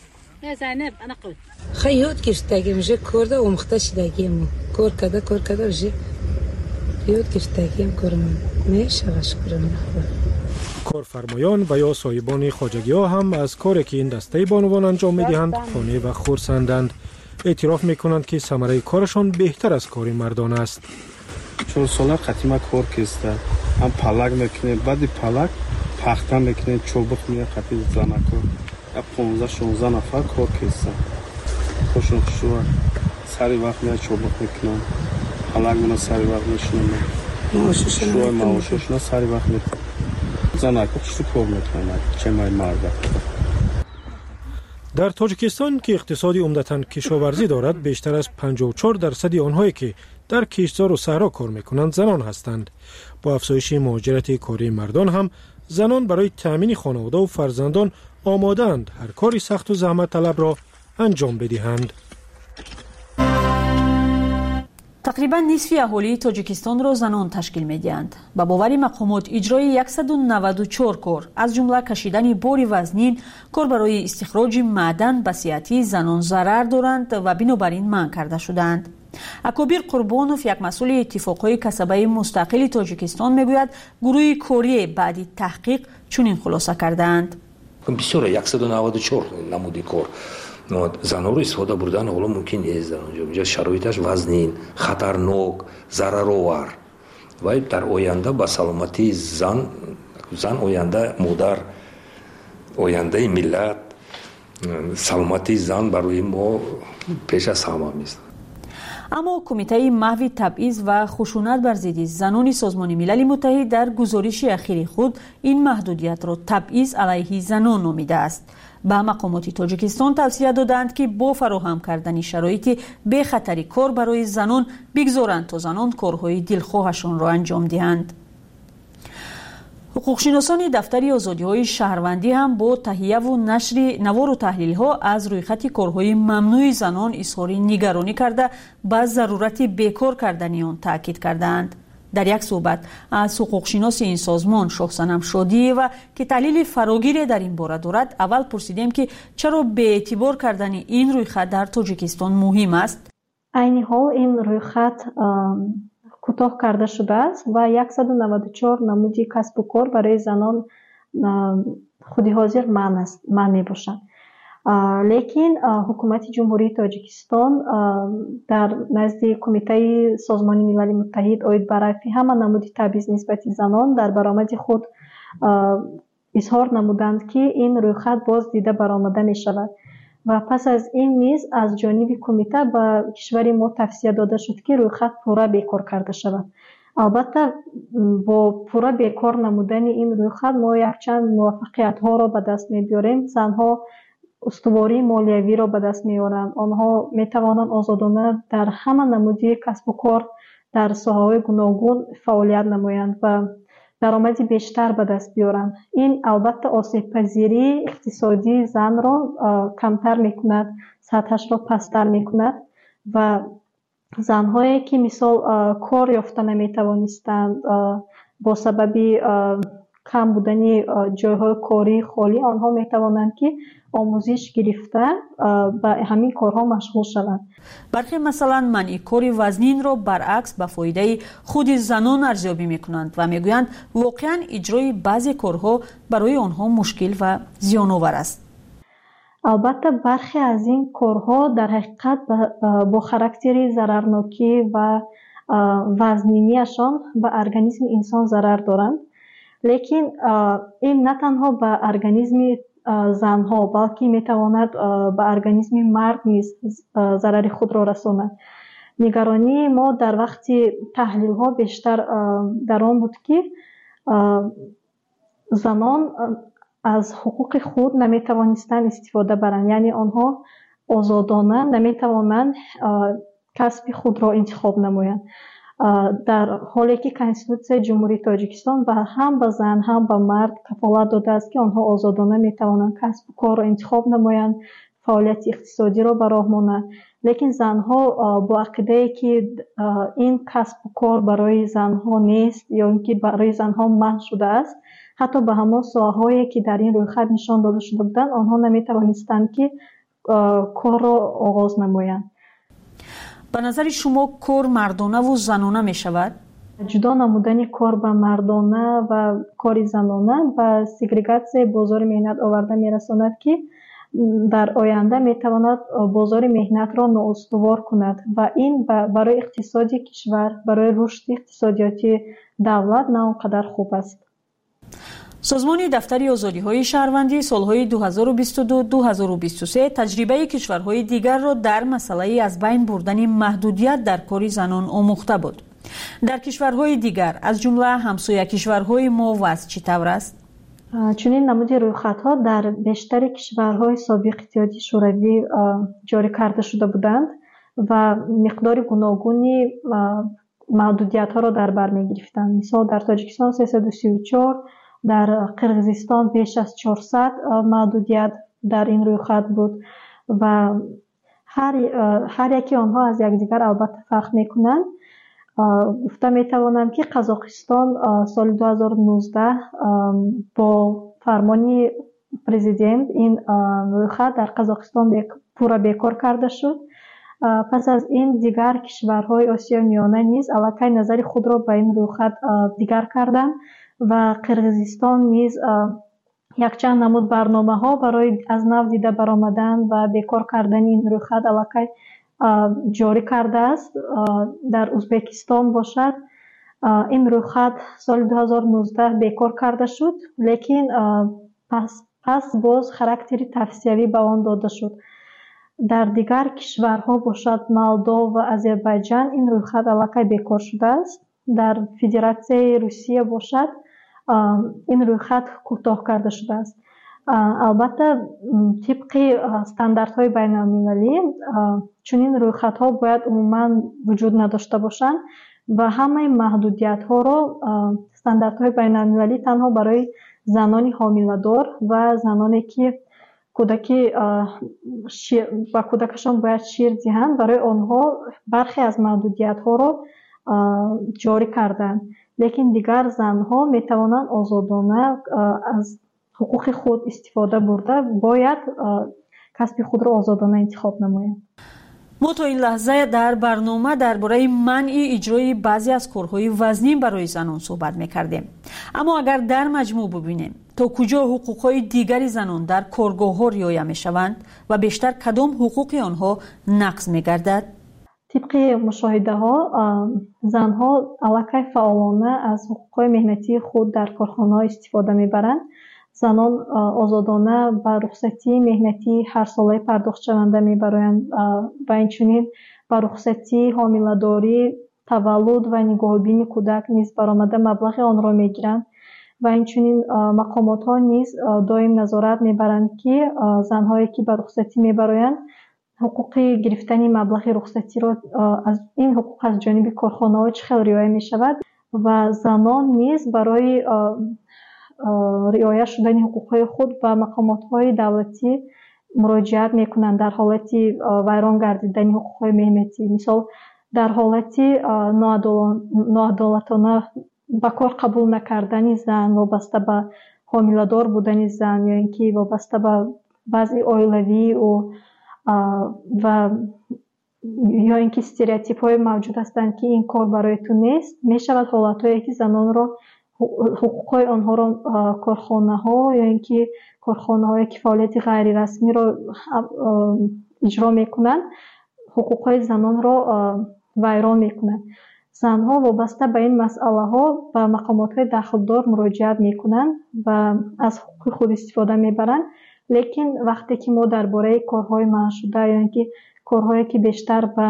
خیلی یاد گرفتگی میشه کرده و مخته شدگیم. کار کرده میشه یاد گرفتگیم کارم میشه شکرم. کارفرمایان و یا صاحبان خواجگی ها هم از کاری که این دسته بانوان انجام میدهند خانه و خرسندند. اعتراف میکنند که ثمره کارشان بهتر از کار مردان است. 4 ساله قدیما کار کسته، هم پلک میکنه، بعد پلک پخته میکنه، چوبک میره قدیم زنکو. 15-16 نفر کار کسته. خوشون خوشوه سری وقت میره چوبک میکنن، پلک منو سری وقت میشنم. شوه معاششون سری وقت میکنن. زنکو خوشو کار میکنن، چه مای مرده. در تاجیکستان که اقتصادی عمدتاً کشاورزی دارد، بیشتر از 54% آنهایی که در کشتزار و صحرا کار میکنند زنان هستند. با افزایش مهاجرت کاری مردان هم زنان برای تأمین خانواده و فرزندان آماده‌اند هر کاری سخت و زحمت طلب را انجام بدهند. تقریبا نصف اهالی تاجیکستان را زنان تشکیل می‌دهند. با باور مقامات اجرای 194 کار از جمله کشیدن بار وزنین، کار برای استخراج معدن به صحت زنان ضرر دارند و بنابراین منع کرده شدند. اکابر قربانوف، یک مسئول اتفاقهای کسبه مستقل تاجیکستان، میگوید گروه کاری بعد تحقیق چنین خلاصه کردند. بسیار 194 نمودی کار زنان رو استفاده بردن حالا ممکن نیست. اینجا شرایطش وزنین، خطرناک، ضررآور و در آینده با سلامتی زن آینده مادر، آینده ملت، سلامتی زن برای ما پیش از همه است. اما کمیته محو تبعیض و خشونت بر ضد زنان سازمان ملل متحد در گزارش اخیر خود این محدودیت را تبعیض علیه زنان نامیده است. به مقامات تاجیکستان توصیه دادند که با فراهم کردن شرایط بی خطری کار برای زنان بگذارند تا زنان کارهای دلخواهشان را انجام دهند. حقوقشناسان دفتر آزادی‌های شهروندی هم با تهیه و نشر نوار و تحلیل‌ها از رویخط کارهای ممنوع زنان اظهار نگرانی کرده به ضرورت بیکار کردن آن تاکید کردند. در یک صحبت از حقوقشناس این سازمان شاهصنم شادی و که تحلیل فراگیر در این باره دارد، اول پرسیدیم که چرا به اعتبار کردن این رویخط در تاجیکستان مهم است. عین حال این رویخط کوتاه کرده شده است و 194 نمودی کسب و کار برای زنان خودی حاضر من می باشند. لیکن حکومت جمهوری تاجیکستان در نزد کمیته سازمان ملل متحد اوید برای همه نمودی تبعیض نسبت زنان در برآمد خود اظهار نمودند که این رویخط باز دیده برآمده می شود و پس از این نیز از جانب کمیته به کشور ما توصیه داده شد که رویخط پورا بیکار کرده شود. البته با پورا بیکار نمودن این رویخط ما یک چند موفقیت ها را به دست می بیاریم. زنها استواری مالیوی را به دست می آورند. آنها می توانند آزادانه در همه نمودی کسب و کار در ساحه‌های گوناگون فعالیت نمایند و درآمدی بیشتر به دست بیارند. این البته آسیب پذیری اقتصادی زن را کمتر میکند، سطحش را پستر میکند و زنهایی که مثال کار یافته نمیتوانستند با سبب کم بودن جایهای کاری خالی، آنها میتوانند که آموزش گرفته به همین کارها مشغول شوند. برخی مثلا منع کار وزنین را برعکس به فایده خود زنان ارزیابی میکنند و میگویند واقعا اجرای بعضی کارها برای آنها مشکل و زیان‌آور است. البته برخی از این کارها در حقیقت با خاراکتر ضررناکی و وزنینیشان به ارگانیسم انسان ضرر دارند. لیکن این نه تنها به ارگانیسم زنها بلکه میتواند به ارگانیسم مرد نیز ضرر خود را رساند. نگرانی ما در وقت تحلیل ها بیشتر در آن بود که زنان از حقوق خود نمیتوانستند استفاده برند، یعنی آنها آزادانه نمیتوانند کسب خود را انتخاب نمایند، در حالی که کنستیتوسیون جمهوری تاجیکستان و هم به زن هم به مرد کفالت داده است که آنها آزادانه میتوانند کسب و کار را انتخاب نمایند، فعالیت اقتصادی را به راه مانند. لیکن زنها با عقیده که این کسب و کار برای زنها نیست یا اینکه برای زنها منع شده است، حتی به همان ساحه‌هایی که در این رویخط نشان داده شده بودند آنها نمیتوانستند که کار را آغاز نمایند. به نظر شما کار مردانه و زنانه می شود؟ جدا نمودن کار به مردانه و کار زنانه و سگریگاسیون بازار مهنت آورده می رساند که در آینده می تواند بازار مهنت را نااستوار کند و این برای اقتصاد کشور، برای رشد اقتصادیاتی دولت نه آنقدر خوب است. سازمان دفتر آزادی‌های شهروندی سالهای 2022-2023 تجربه کشورهای دیگر را در مسئله از بین بردن محدودیت در کار زنان آموخته بود. در کشورهای دیگر از جمله همسایه کشورهای ما وضع چطور است؟ چنین نمود رویخط‌ها در بیشتر کشورهای سابق اتحادیه شوروی جاری کرده شده بودند و مقدار گوناگونی محدودیت‌ها را در بر می‌گرفتند. مثلا در تاجیکستان 334، در قرقیزستان بیش از 400 محدودیت در این رویخط بود و هر یکی آنها از یکدیگر البته فرق میکنند. گفته میتوانم که قزاقستان سال 2019 با فرمان پرزیدنت این رویخط در قزاقستان پورا بیکار کرده شد. پس از این دیگر کشورهای آسیا میانه نیز الکی نظر خود را به این رویخط دیگر کردند و قرقیزستان نیز یک چند نمود برنامه ها برای از نو دیده برآمدن و بیکار کردن این رویخط الکی جاری کرده است. در ازبکستان باشد این رویخط سال 2019 بیکار کرده شد، لیکن پس باز خاراکتر توصیوی به آن داده شد. дар дигар кишварҳо бошад Молдов ва Озарбойҷан ин рӯйхат аллакай бекор шудааст. Дар Федератсияи Русия бошад ин рӯйхат кӯтоҳ карда шудааст. албатта тибқи стандартҳои байналмилалӣ чунин рӯйхатҳо бояд умуман вуҷуд надошта бошанд ва ҳамаи маҳдудиятҳоро стандартҳои байналмилалӣ танҳо барои занони ҳомиладор ва заноне ки кӯдаки ба кӯдакашон бояд шир диҳанд, барои онҳо бархе аз маҳдудиятҳоро ҷорӣ карданд. лекин дигар занҳо метавонанд озодона аз ҳуқуқи худ истифода бурда бояд касби худро озодона интихоб намоянд. мо то ин лаҳза дар барнома дар бораи манъи иҷрои баъзе аз корҳои вазнин барои занон суҳбат мекардем. аммо агар дар маҷмӯъ бубинем то куҷо ҳуқуқҳои дигари занон дар коргоҳҳо риоя мешаванд ва бештар кадом ҳуқуқи онҳо нақз мегардад? тибқи мушоҳидаҳо занҳо аллакай фаъолона аз ҳуқуқҳои меҳнатии худ дар корхонаҳо истифода мебаранд. занон озодона ба рухсатии меҳнатии ҳарсолаи пардохтшаванда мебароянд ва инчунин ба рухсатии ҳомиладорӣ, таваллуд ва нигоҳубини кӯдак низ баромада маблағи онро мегиранд ва инчунин мақомотҳо низ доим назорат мебаранд ки занҳое ки ба рухсатӣ мебароянд ҳуқуқи гирифтани маблағи рухсатиро ин ҳуқуқ аз ҷониби корхонаҳо чӣ хел риоя мешавад ва занон низ барои риоя шудани ҳуқуқҳои худ ба мақомотҳои давлатӣ муроҷиат мекунанд дар ҳолати вайрон гардидани ҳуқуқҳои меҳнатӣ. мисол дар ҳолати ноадолатона ба кор қабул накардани зан вобаста ба ҳомиладор будани зан ё ин ки вобаста ба вазъи оилавии ва ё ин ки стереотипҳое мавҷуд ҳастанд ки ин кор барои ту нест, мешавад ҳолатҳое ки занонро ҳуқуқҳои онҳоро корхонаҳо ё ин ки корхонаҳое ки фаъолияти ғайрирасмиро иҷро мекунанд ҳуқуқҳои занонро вайрон мекунанд. занҳо вобаста ба ин масъалаҳо ба мақомотҳои дахлдор муроҷиат мекунанд ва аз ҳуқуқи худ истифода мебаранд. лекин вақте ки мо дар бораи корҳои манъшуда ё ин ки корҳое ки бештар ба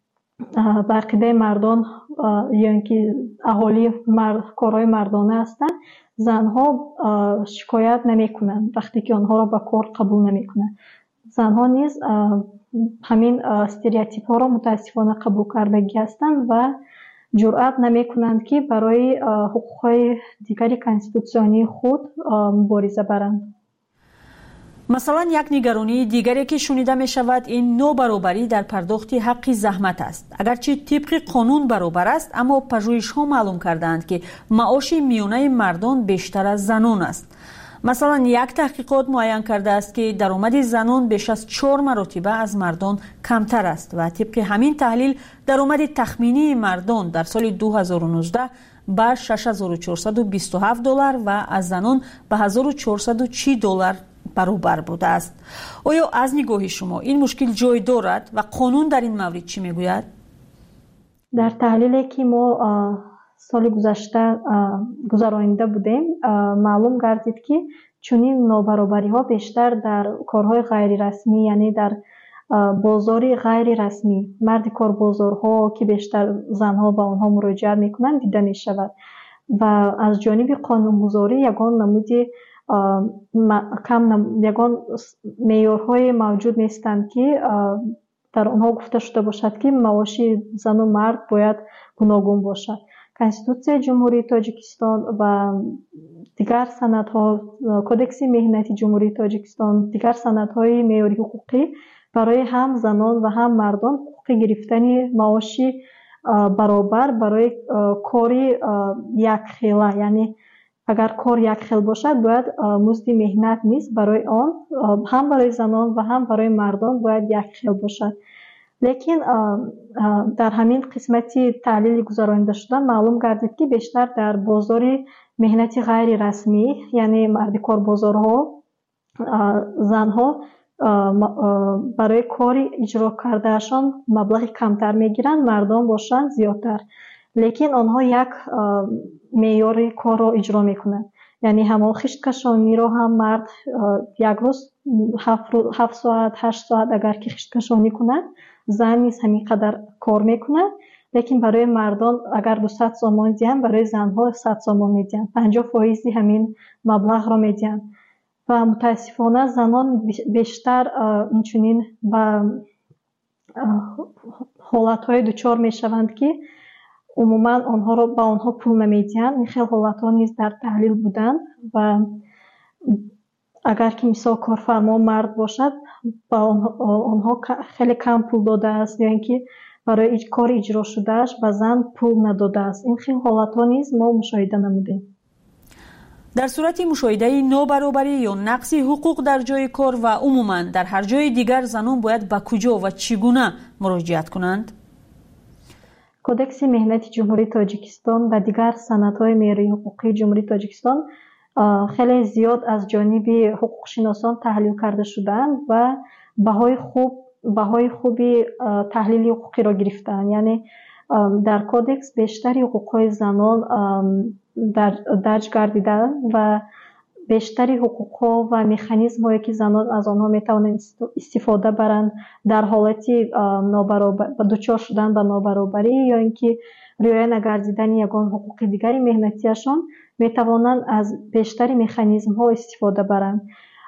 ақидаи мардон ё ин ки аҳоли корҳои мардона ҳастанд, занҳо шикоят намекунанд вақте ки онҳоро ба кор қабул намекунанд. занҳо низ ҳамин стереотипҳоро мутаассифона қабул кардагӣ ҳастанд ва ҷуръат намекунанд ки барои ҳуқуқҳои дигари конститутсионии худ мубориза баранд. масалан, як нигаронии дигаре ки шунида мешавад ин нобаробарӣ дар пардохти ҳаққи заҳмат аст. агарчи тибқи қонун баробар аст, аммо пажӯҳишҳо маълум кардаанд ки маоши миёнаи мардон бештар аз занон аст. масалан, як таҳқиқот муайян кардааст ки даромади занон беш аз 4 маротиба аз мардон камтар аст ва тибқи ҳамин таҳлил даромади тахминии мардон дар соли 2019 ба $6427 ва аз занон ба $1440 баробар будааст. оё аз нигоҳи шумо ин мушкил ҷой дорад ва қонун дар ин маврид чӣ мегӯяд? дар таҳлиле ки мо соли гузашта гузаронида будем, маълум гардид ки чунин нобаробариҳо бештар дар корҳои ғайрирасмӣ, яъне дар бозори ғайрирасмӣ, марди корбозорҳо ки бештар занҳо ба онҳо муроҷиат мекунанд дида мешавад ва аз ҷониби қонунгузорӣ ягон намуди ягон меъёрҳое мавҷуд нестанд ки дар онҳо гуфта шуда бошад ки маоши зану мард бояд гуногун бошад. конститутсияи ҷумҳурии Тоҷикистон ва дигар санадҳо, кодекси меҳнати ҷумҳурии Тоҷикистон, дигар санадҳои меъёри ҳуқуқӣ барои ҳам занон ва ҳам мардон ҳуқуқи гирифтани маоши баробар барои кори якхела, яъне агар кор якхел бошад, бояд музди меҳнат низ барои он ҳам барои занон ва ҳам барои мардон бояд якхел бошад. лекин дар ҳамин қисмати таҳлили гузаронида шуда маълум гардид ки бештар дар бозори меҳнати ғайрирасмӣ, яъне марди корбозорҳо, занҳо барои кори иҷро кардаашон маблағи камтар мегиранд, мардон бошанд зиёдтар. лекин онҳо як меъёри корро иҷро мекунанд. یعنی همون خشتکشانی رو هم مرد یک روز 7 ساعت 8 ساعت اگر که خشتکشانی کنند، زن نیز همین قدر کار میکنند. لیکن برای مردان اگر 200 سوم میدن، برای زنها 100 سوم میدن، 50% همین مبلغ رو میدن. و متاسفانه زنان بیشتر اینچنین با حالتهای دچار میشوند که عموما آنها رو با آنها پول نمیدن. این خیلی حالتها نیز در تحلیل بودن و اگر که مثال کارفرما مرد باشد با آنها خیلی کم پول داده است، یا اینکه برای کار اجرا شدهش به زن پول نداده است. این خیلی حالتها نیز ما مشاهده نمودیم. در صورت مشاهده نابرابری یا نقص حقوق در جای کار و عموما در هر جای دیگر، زنان باید به کجا و چگونه مراجعت کنند؟ کودکس مهنتی جمهوری تاجیکستان و دیگر سندهای معیاری حقوقی جمهوری تاجیکستان خیلی زیاد از جانب حقوق شناسان تحلیل کرده شدند و بهای خوبی تحلیل حقوقی را گرفتند. یعنی در کودکس بیشتری حقوقهای زنان درج گردیده و بیشتری حقوقها و مکانیزم هایی که زنان از آنها میتوانند استفاده برند در حالتی دچار شدن به نابرابری یا اینکه رعایت نگردیدن یگان حقوق دیگری مهنتیشان، میتوانند از بیشتری مکانیزم ها استفاده برند.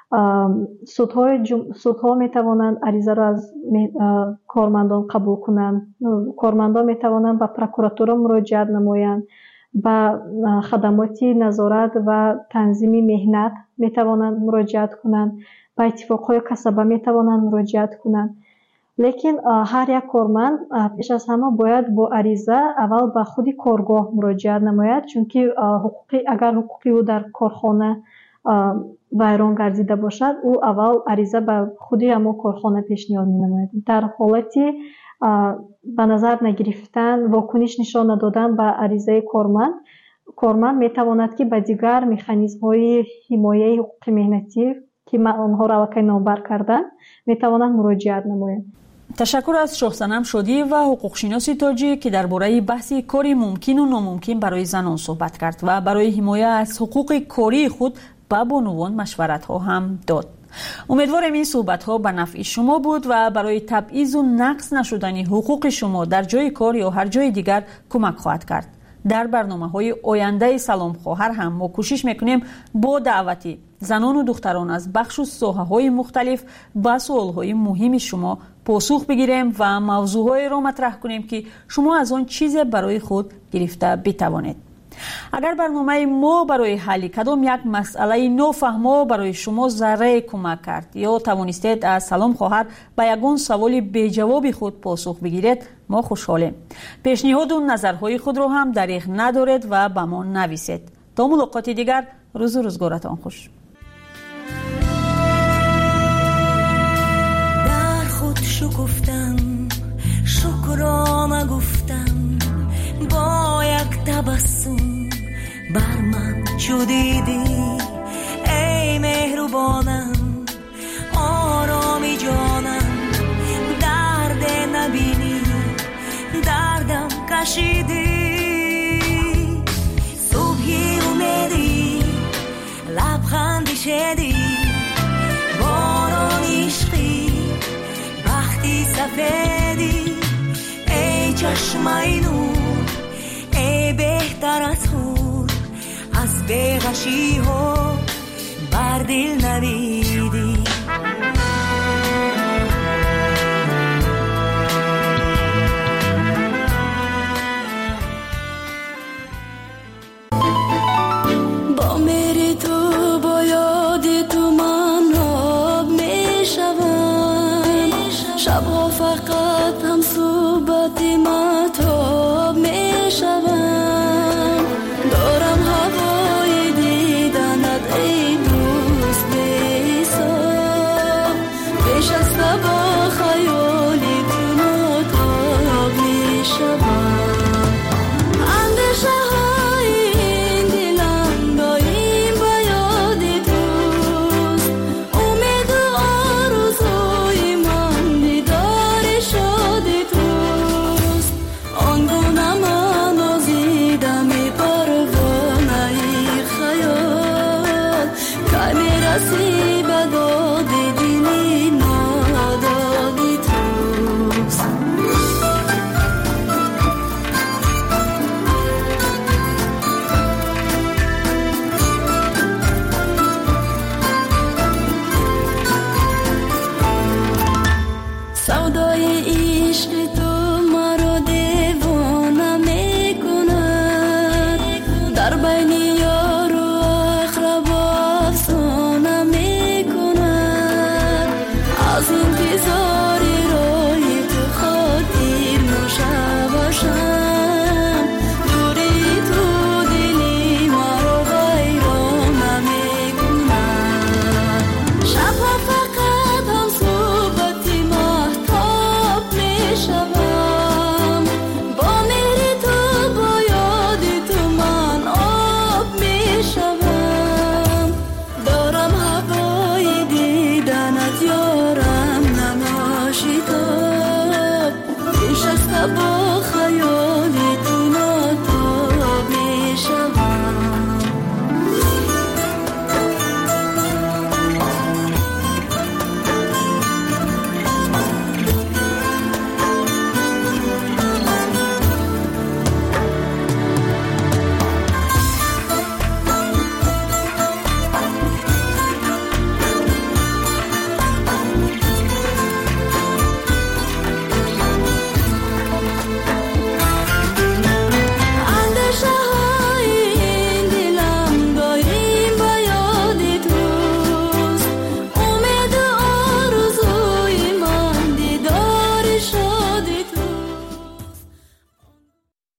سودها میتوانند عریضه را از کارمندان قبول کنند. کارمندان میتوانند به پروکراتور مراجعت نمایند. با خدمات نظارت و تنظیم مهنت میتوانند مراجعت کنند. با اتفاقهای کسبه میتوانند مراجعت کنند. لیکن هر یک کارمند پیش از همه باید با عریضه اول به خود کارگاه مراجعت نماید، چون که اگر حقوقی او در کارخانه ویران گردیده باشد، او اول عریضه به خودی همون کارخانه پیشنهاد می نماید. در حالتی به نظر نگرفتن، واکنش نشان ندادن به عریضه کارمند می تواند که به دیگر مکانیزم های حمایه حقوق مهنتی که آنها را واقعا نامبر کردن می تواند مراجعت نماید. تشکر از شاه صنم شادی و حقوق شناسی تاجی که درباره بحث کاری ممکن و ناممکن برای زنان صحبت کرد و برای حمایت از حقوق کاری خود به بانوان مشورت ها هم داد. امیدوارم این صحبت ها به نفع شما بود و برای تبعیض و نقص نشدن حقوق شما در جای کار یا هر جای دیگر کمک خواهد کرد. در برنامه‌های آینده سلام خواهر هم ما کوشش میکنیم با دعوتی زنان و دختران از بخش و ساحه‌های مختلف به سوال‌های مهم شما پاسخ بگیریم و موضوعهایی را مطرح کنیم که شما از آن چیز برای خود گرفته بتوانید. اگر برنامه ما برای حل کدام یک مسئله نافهمه برای شما ذره کمک کرد یا توانستید از سلام خواهر به یگان سوال بی جواب خود پاسخ بگیرید، ما خوشحالیم. پیشنهاد و نظرهای خود را هم دریغ ندارید و به ما نویسید. تا ملاقات دیگر، روز و روزگارتان خوش. در خود شکفتم، شکرانه گفتم، با یک تبسم بر من چو دیدی ای مهربانم، آرامی جانم، درد نبینی دردم کشیدی، صبحی امیدی لبخندی شدی، باران عشقی بختی سفیدی، ای چشمای نور، ای بهتر از خود، از بغشی ها بر دل نبی.